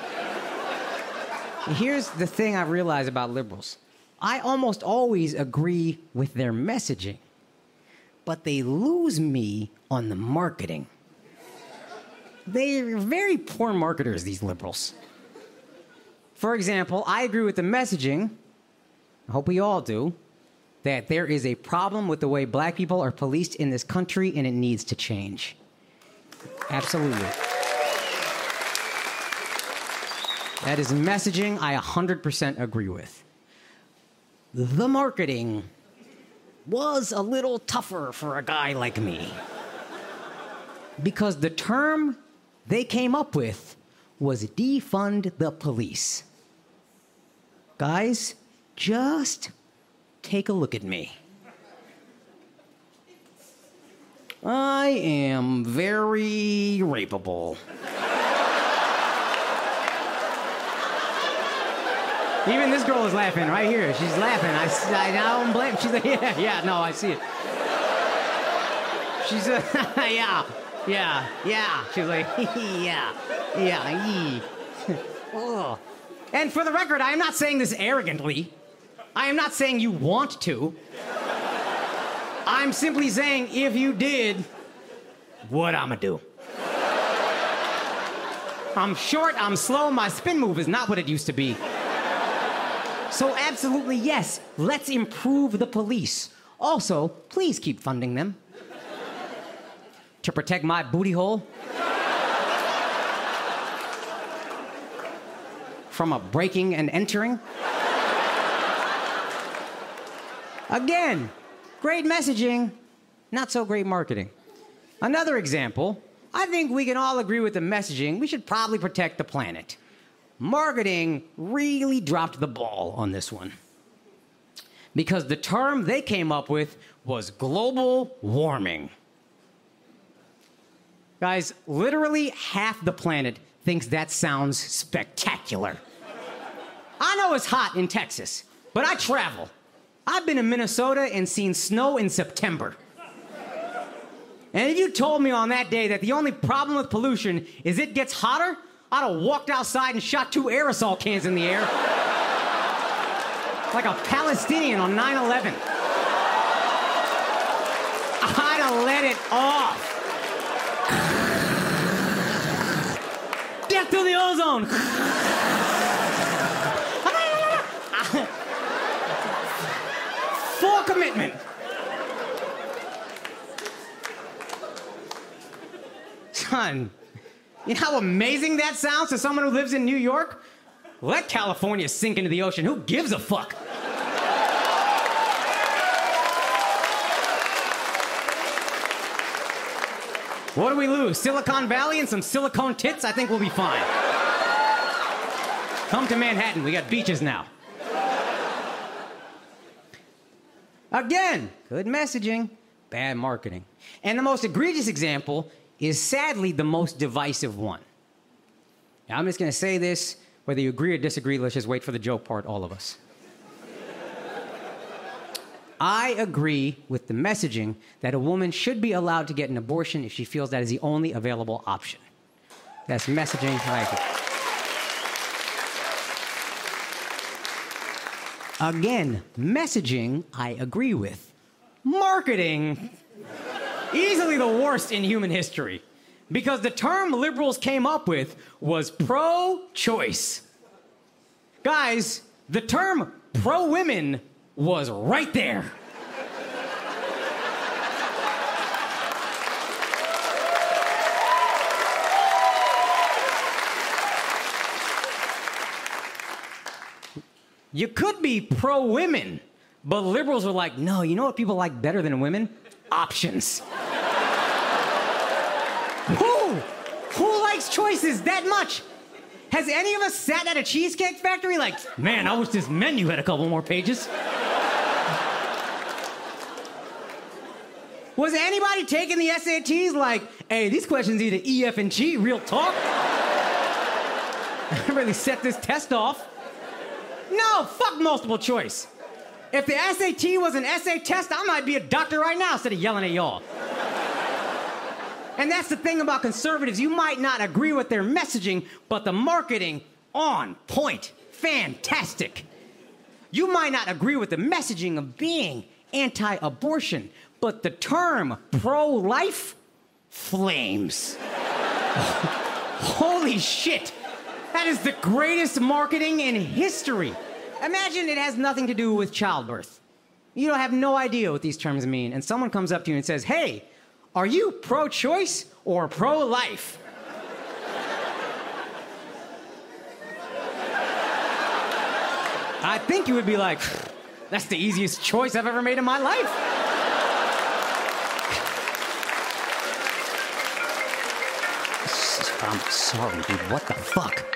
Here's the thing I realize about liberals. I almost always agree with their messaging, but they lose me on the marketing. They're very poor marketers, these liberals. For example, I agree with the messaging, I hope we all do, that there is a problem with the way black people are policed in this country and it needs to change. Absolutely. That is messaging I 100% agree with. The marketing was a little tougher for a guy like me. Because the term they came up with was defund the police. Guys, just take a look at me. I am very rapeable. Even this girl is laughing right here. She's laughing. I don't blame. She's like, yeah, no, I see it. She's yeah. She's like, yeah. Oh. And for the record, I am not saying this arrogantly. I am not saying you want to. I'm simply saying if you did, what I'ma do. I'm short, I'm slow, my spin move is not what it used to be. So absolutely yes, let's improve the police. Also, please keep funding them. To protect my booty hole. From a breaking and entering. Again, great messaging, not so great marketing. Another example, I think we can all agree with the messaging, we should probably protect the planet. Marketing really dropped the ball on this one. Because the term they came up with was global warming. Guys, literally half the planet thinks that sounds spectacular. I know it's hot in Texas, but I travel. I've been in Minnesota and seen snow in September. And if you told me on that day that the only problem with pollution is it gets hotter, I'd have walked outside and shot 2 aerosol cans in the air. Like a Palestinian on 9/11. I'd have let it off. Death to the ozone. Full commitment. Son, you know how amazing that sounds to someone who lives in New York? Let California sink into the ocean. Who gives a fuck? What do we lose? Silicon Valley and some silicone tits? I think we'll be fine. Come to Manhattan. We got beaches now. Again, good messaging, bad marketing. And the most egregious example is sadly the most divisive one. Now, I'm just going to say this, whether you agree or disagree, let's just wait for the joke part, all of us. I agree with the messaging that a woman should be allowed to get an abortion if she feels that is the only available option. That's messaging I agree. Again, messaging I agree with. Marketing, easily the worst in human history. Because the term liberals came up with was pro-choice. Guys, the term pro-women was right there. You could be pro-women, but liberals were like, no, you know what people like better than women? Options. Who likes choices that much? Has any of us sat at a Cheesecake Factory like, man, I wish this menu had a couple more pages? Was anybody taking the SATs like, hey, these questions either E, F, and G, real talk? I really set this test off. No, fuck multiple choice. If the SAT was an essay test, I might be a doctor right now instead of yelling at y'all. And that's the thing about conservatives. You might not agree with their messaging, but the marketing, on point, fantastic. You might not agree with the messaging of being anti-abortion, but the term pro-life, flames. Holy shit. That is the greatest marketing in history. Imagine it has nothing to do with childbirth. You don't have no idea what these terms mean, and someone comes up to you and says, hey, are you pro-choice or pro-life? I think you would be like, that's the easiest choice I've ever made in my life. I'm sorry, dude. What the fuck?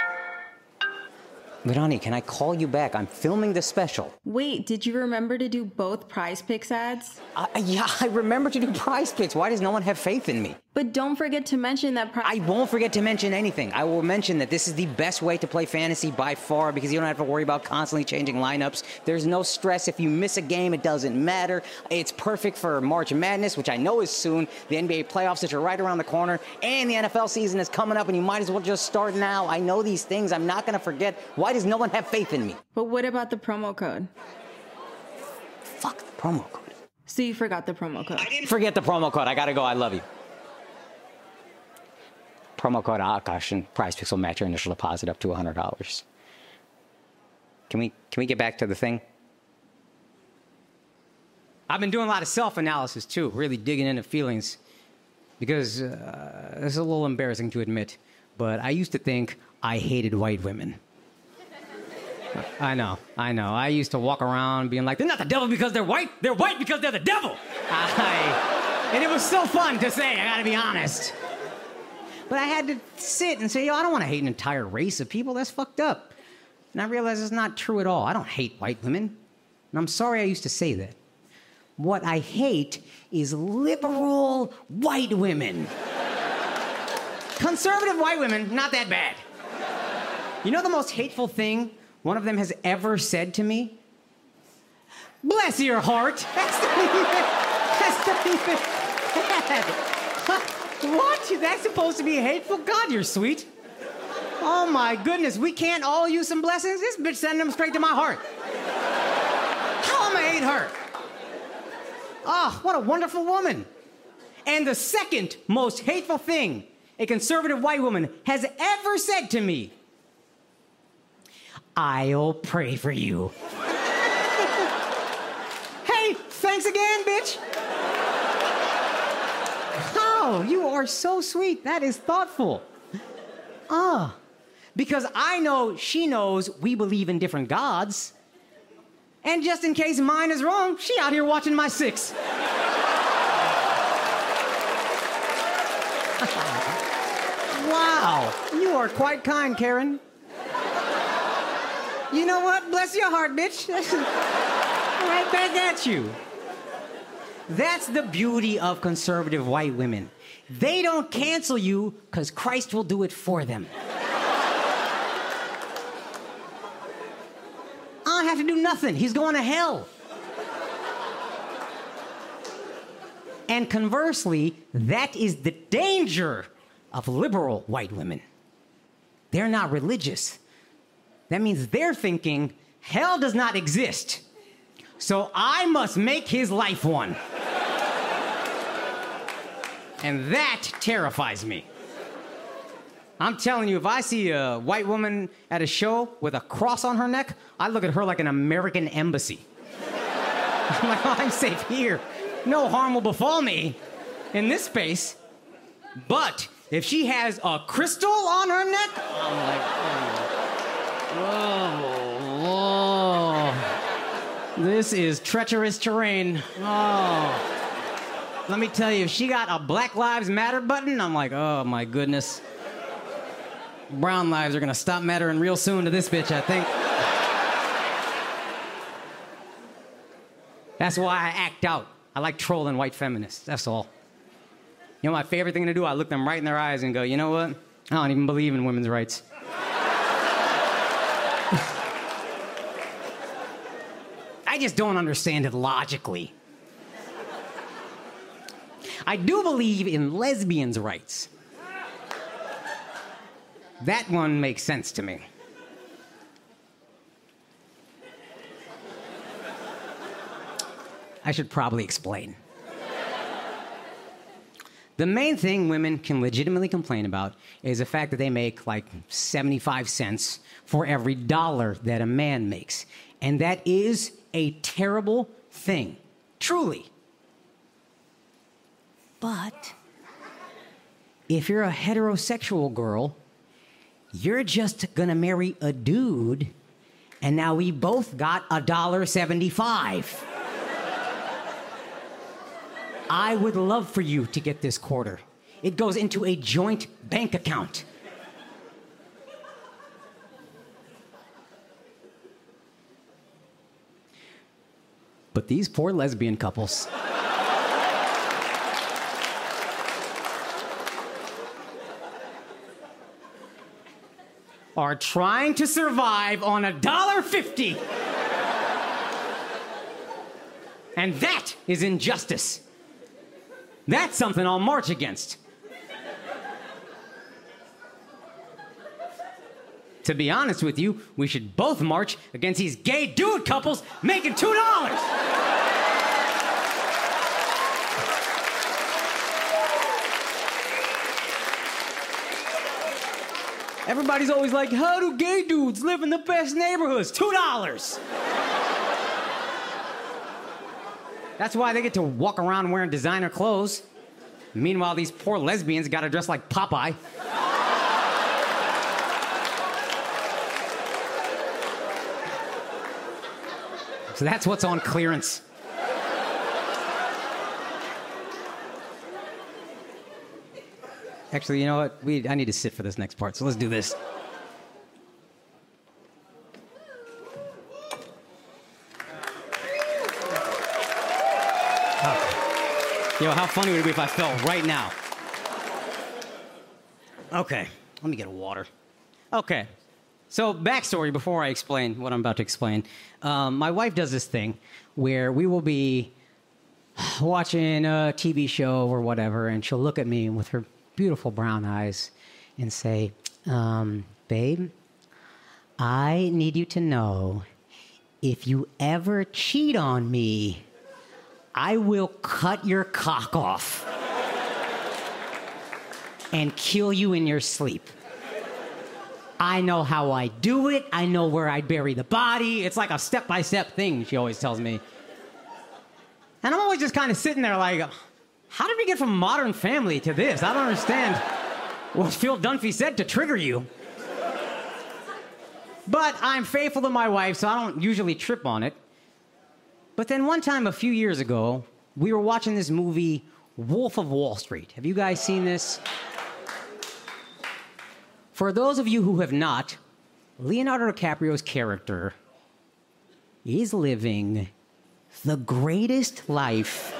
Virani, can I call you back? I'm filming the special. Wait, did you remember to do both Prize Picks ads? Yeah, I remember to do Prize Picks. Why does no one have faith in me? But don't forget to mention that I won't forget to mention anything. I will mention that this is the best way to play fantasy by far because you don't have to worry about constantly changing lineups. There's no stress. If you miss a game, it doesn't matter. It's perfect for March Madness, which I know is soon. The NBA playoffs that are right around the corner. And the NFL season is coming up, and you might as well just start now. I know these things. I'm not going to forget. Why does no one have faith in me? But what about the promo code? Fuck the promo code. So you forgot the promo code. I didn't forget the promo code. I gotta go. I love you. Promo code Akash and Prize Picks will match your initial deposit up to $100. Can we get back to the thing? I've been doing a lot of self-analysis too, really digging into feelings, because it's a little embarrassing to admit, but I used to think I hated white women. I know. I used to walk around being like, they're not the devil because they're white because they're the devil. And it was so fun to say, I gotta be honest. But I had to sit and say, yo, I don't want to hate an entire race of people. That's fucked up. And I realized it's not true at all. I don't hate white women. And I'm sorry I used to say that. What I hate is liberal white women. Conservative white women, not that bad. You know the most hateful thing one of them has ever said to me? Bless your heart. That's not even bad. What? That's supposed to be hateful? God, you're sweet. Oh my goodness, we can't all use some blessings? This bitch sending them straight to my heart. How am I hate her? Oh, what a wonderful woman. And the second most hateful thing a conservative white woman has ever said to me: I'll pray for you. Hey, thanks again, bitch. Oh, you are so sweet. That is thoughtful. Because I know she knows we believe in different gods. And just in case mine is wrong, she out here watching my 6. Wow, you are quite kind, Karen. You know what? Bless your heart, bitch. Right back at you. That's the beauty of conservative white women. They don't cancel you because Christ will do it for them. I don't have to do nothing. He's going to hell. And conversely, that is the danger of liberal white women. They're not religious. That means they're thinking, hell does not exist, so I must make his life one. And that terrifies me. I'm telling you, if I see a white woman at a show with a cross on her neck, I look at her like an American embassy. I'm like, oh, I'm safe here. No harm will befall me in this space. But if she has a crystal on her neck, I'm like, whoa. This is treacherous terrain. Oh. Let me tell you, if she got a Black Lives Matter button, I'm like, oh my goodness. Brown lives are gonna stop mattering real soon to this bitch, I think. That's why I act out. I like trolling white feminists, that's all. You know my favorite thing to do? I look them right in their eyes and go, you know what? I don't even believe in women's rights. I just don't understand it logically. I do believe in lesbians' rights. That one makes sense to me. I should probably explain. The main thing women can legitimately complain about is the fact that they make like 75 cents for every dollar that a man makes. And that is a terrible thing, truly. But if you're a heterosexual girl, you're just gonna marry a dude, and now we both got $1.75. I would love for you to get this quarter. It goes into a joint bank account. But these poor lesbian couples. Are trying to survive on $1.50. And that is injustice. That's something I'll march against. To be honest with you, we should both march against these gay dude couples making $2. Everybody's always like, how do gay dudes live in the best neighborhoods? $2. That's why they get to walk around wearing designer clothes. Meanwhile, these poor lesbians gotta dress like Popeye. So that's what's on clearance. Actually, you know what? I need to sit for this next part, so let's do this. Yo, how funny would it be if I fell right now? Okay, let me get a water. Okay, so backstory before I explain what I'm about to explain. My wife does this thing where we will be watching a TV show or whatever, and she'll look at me with her beautiful brown eyes and say, babe, I need you to know if you ever cheat on me, I will cut your cock off and kill you in your sleep. I know how I do it. I know where I bury the body. It's like a step-by-step thing, she always tells me. And I'm always just kind of sitting there like, how did we get from Modern Family to this? I don't understand what Phil Dunphy said to trigger you. But I'm faithful to my wife, so I don't usually trip on it. But then one time a few years ago, we were watching this movie, Wolf of Wall Street. Have you guys seen this? For those of you who have not, Leonardo DiCaprio's character is living the greatest life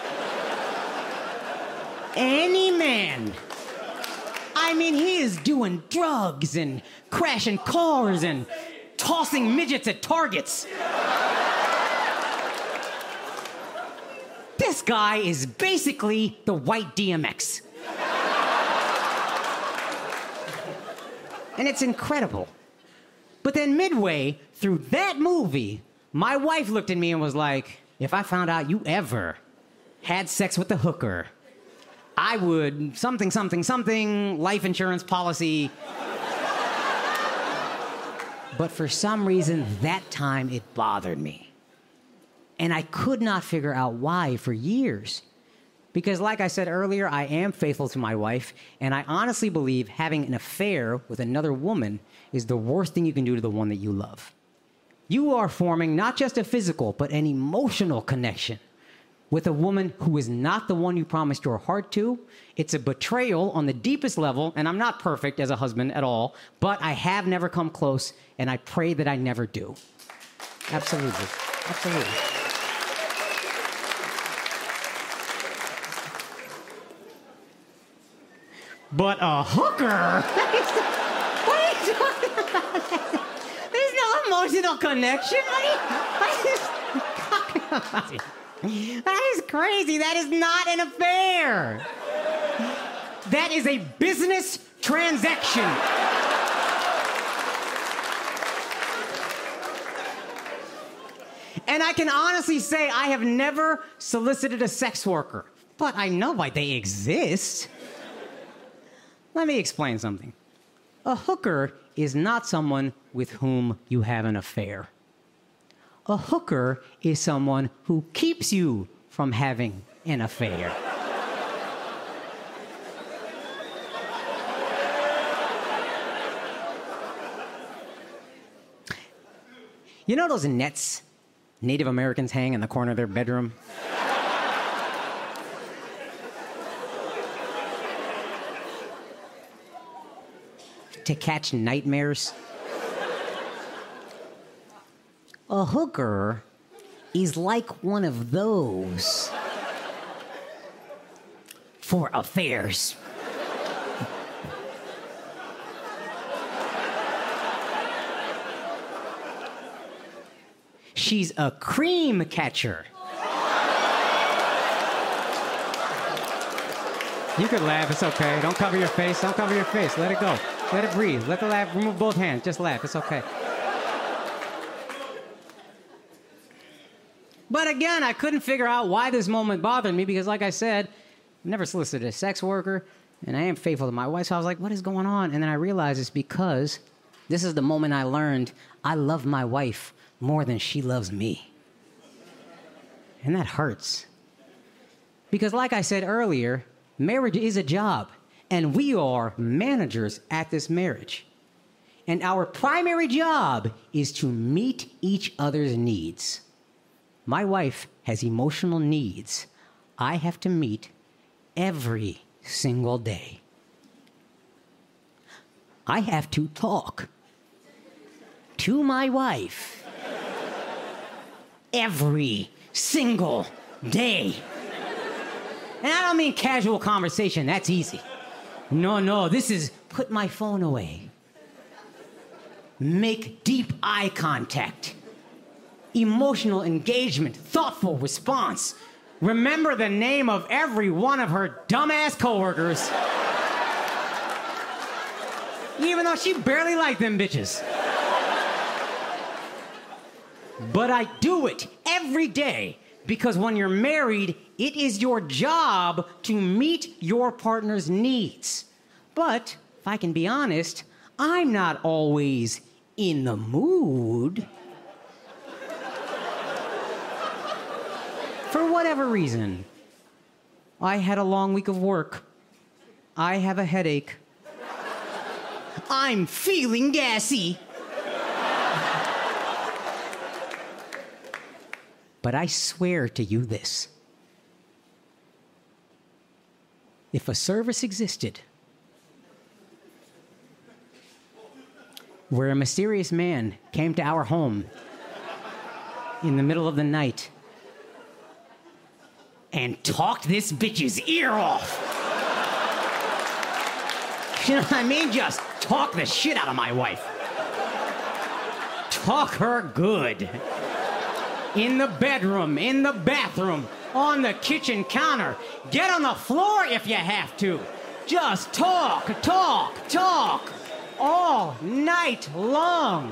any man. I mean, he is doing drugs and crashing cars and tossing midgets at targets. This guy is basically the white DMX. And it's incredible. But then midway through that movie, my wife looked at me and was like, if I found out you ever had sex with a hooker, I would something, life insurance policy. But for some reason, that time it bothered me. And I could not figure out why for years. Because like I said earlier, I am faithful to my wife, and I honestly believe having an affair with another woman is the worst thing you can do to the one that you love. You are forming not just a physical, but an emotional connection with a woman who is not the one you promised your heart to. It's a betrayal on the deepest level, and I'm not perfect as a husband at all, but I have never come close, and I pray that I never do. Absolutely. Absolutely. But a hooker? What are you talking about? There's no emotional connection. What are you talking about? That is crazy. That is not an affair. That is a business transaction. And I can honestly say I have never solicited a sex worker, but I know why they exist. Let me explain something. A hooker is not someone with whom you have an affair. A hooker is someone who keeps you from having an affair. You know those nets Native Americans hang in the corner of their bedroom? To catch nightmares? A hooker is like one of those for affairs. She's a cream catcher. You could laugh, it's okay. Don't cover your face, don't cover your face. Let it go. Let it breathe. Let the laugh, remove both hands. Just laugh, it's okay. But again, I couldn't figure out why this moment bothered me because, like I said, I've never solicited a sex worker, and I am faithful to my wife, so I was like, what is going on? And then I realized it's because this is the moment I learned I love my wife more than she loves me. And that hurts. Because like I said earlier, marriage is a job, and we are managers at this marriage. And our primary job is to meet each other's needs. My wife has emotional needs I have to meet every single day. I have to talk to my wife every single day. And I don't mean casual conversation, that's easy. No, this is put my phone away. Make deep eye contact. Emotional engagement, thoughtful response. Remember the name of every one of her dumbass coworkers. Even though she barely liked them bitches. But I do it every day because when you're married, it is your job to meet your partner's needs. But, if I can be honest, I'm not always in the mood. For whatever reason. I had a long week of work. I have a headache. I'm feeling gassy. But I swear to you this. If a service existed where a mysterious man came to our home in the middle of the night and talked this bitch's ear off. You know what I mean? Just talk the shit out of my wife. Talk her good. In the bedroom, in the bathroom, on the kitchen counter. Get on the floor if you have to. Just talk, talk, talk. All night long.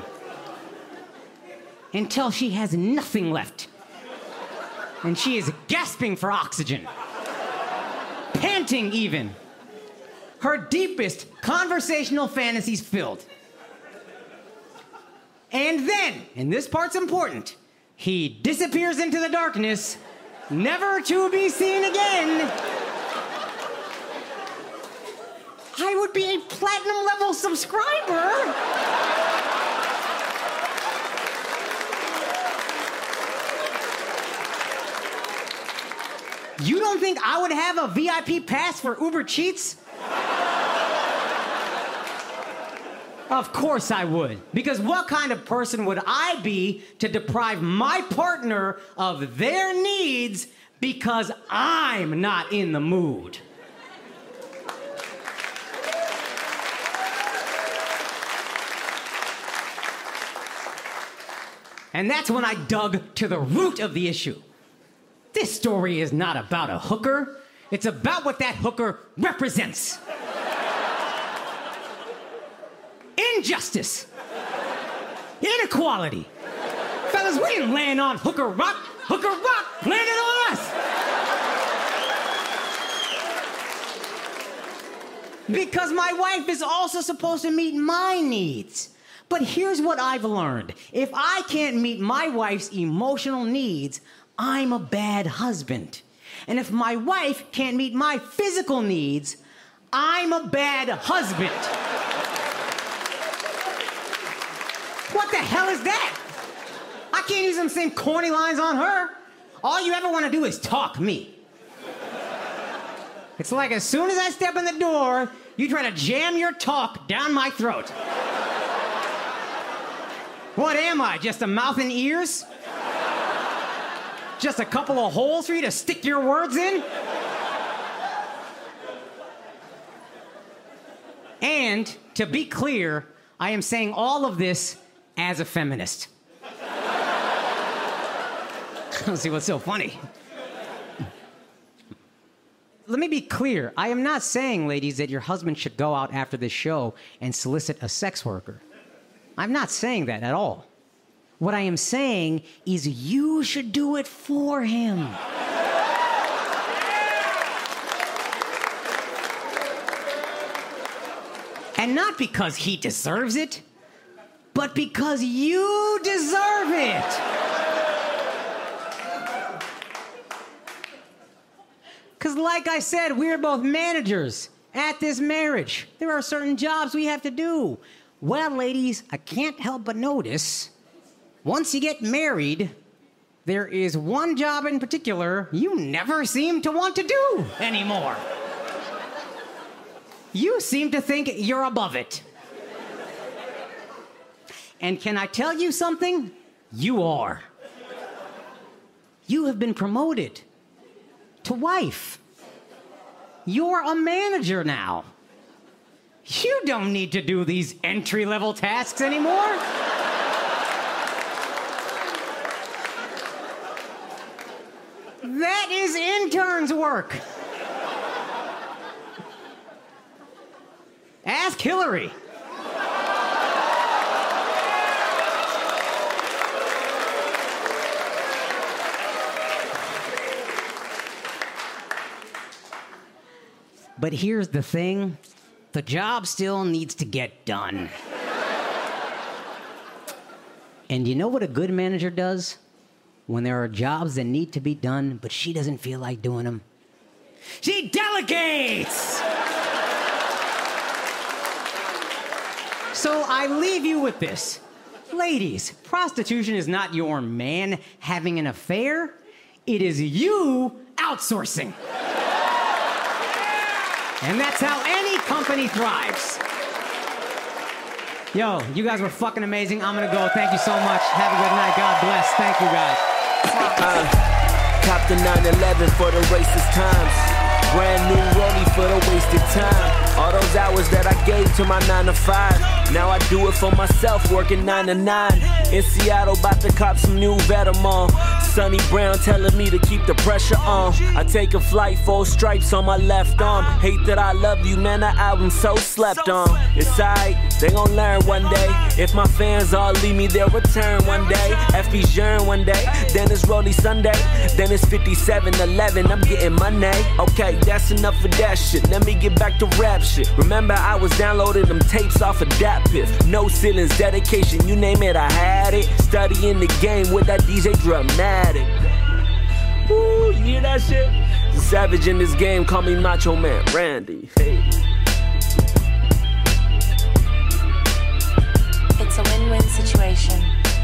Until she has nothing left. And she is gasping for oxygen. Panting even. Her deepest conversational fantasies filled. And then, and this part's important, he disappears into the darkness, never to be seen again. I would be a platinum level subscriber. You don't think I would have a VIP pass for Uber Cheats? Of course I would. Because what kind of person would I be to deprive my partner of their needs because I'm not in the mood? And that's when I dug to the root of the issue. This story is not about a hooker. It's about what that hooker represents. Injustice. Inequality. Fellas, we didn't land on Hooker Rock. Hooker Rock landed on us. Because my wife is also supposed to meet my needs. But here's what I've learned. If I can't meet my wife's emotional needs, I'm a bad husband. And if my wife can't meet my physical needs, I'm a bad husband. What the hell is that? I can't use them same corny lines on her. All you ever want to do is talk me. It's like as soon as I step in the door, you try to jam your talk down my throat. What am I, just a mouth and ears? Just a couple of holes for you to stick your words in? And, to be clear, I am saying all of this as a feminist. Let's see what's so funny. Let me be clear. I am not saying, ladies, that your husband should go out after this show and solicit a sex worker. I'm not saying that at all. What I am saying is you should do it for him. And not because he deserves it, but because you deserve it. Because like I said, we're both managers at this marriage. There are certain jobs we have to do. Well, ladies, I can't help but notice, once you get married, there is one job in particular you never seem to want to do anymore. You seem to think you're above it. And can I tell you something? You are. You have been promoted to wife. You're a manager now. You don't need to do these entry-level tasks anymore. That is intern's work. Ask Hillary. But here's the thing. The job still needs to get done. And you know what a good manager does when there are jobs that need to be done, but she doesn't feel like doing them? She delegates! So I leave you with this. Ladies, prostitution is not your man having an affair. It is you outsourcing. And that's how any company thrives. Yo, you guys were fucking amazing. I'm gonna go. Thank you so much. Have a good night. God bless. Thank you, guys. Cop the 911 for the racist times. Brand new rollie for the wasted time. All those hours that I gave to my 9 to 5. Now I do it for myself, working 9 to 9. In Seattle, about to cop some new Vetements. Sonny Brown telling me to keep the pressure on. I take a flight, 4 stripes on my left arm. Hate that I love you, man, the album so slept on. It's alright, they gon' learn one day. If my fans all leave me, they'll return one day. FB's Jearn one day, then it's Rollie Sunday. Then it's 57-11, I'm getting money. Okay, that's enough of that shit, let me get back to rap shit. Remember I was downloading them tapes off of DatPiff. No ceilings, dedication, you name it, I had it. Studying the game with that DJ Dramatic. Woo, you hear that shit? The savage in this game, call me Macho Man Randy. Hey. It's a win-win situation.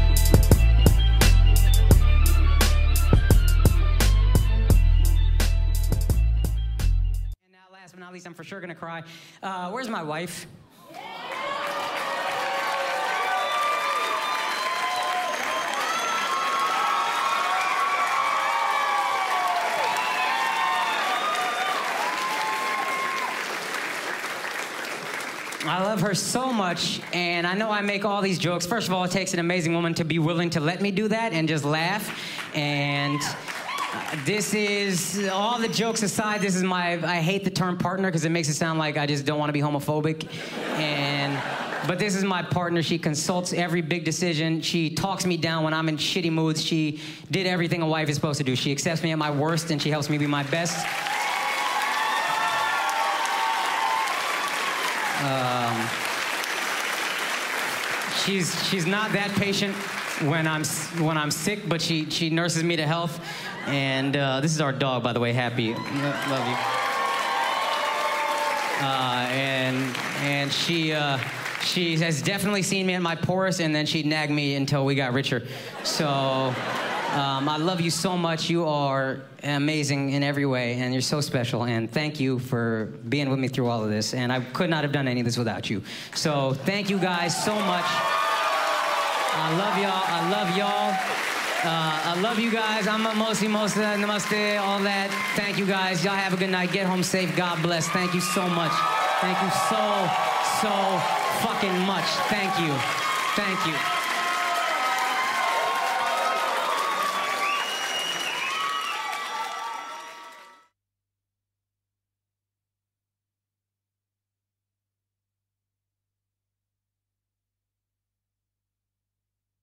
And now, last but not least, I'm for sure gonna cry. Where's my wife? I love her so much, and I know I make all these jokes. First of all, it takes an amazing woman to be willing to let me do that and just laugh. And this is, all the jokes aside, this is my, I hate the term partner because it makes it sound like I just don't want to be homophobic. But this is my partner. She consults every big decision. She talks me down when I'm in shitty moods. She did everything a wife is supposed to do. She accepts me at my worst, and she helps me be my best. She's not that patient when I'm sick, but she nurses me to health. And this is our dog, by the way, Happy. Love you. And she has definitely seen me at my poorest, and then she'd nag me until we got richer. So I love you so much. You are amazing in every way, and you're so special. And thank you for being with me through all of this. And I could not have done any of this without you. So thank you guys so much. I love y'all. I love y'all. I love you guys. I'm namaste, all that. Thank you guys. Y'all have a good night. Get home safe. God bless. Thank you so much. Thank you so fucking much. Thank you. Thank you.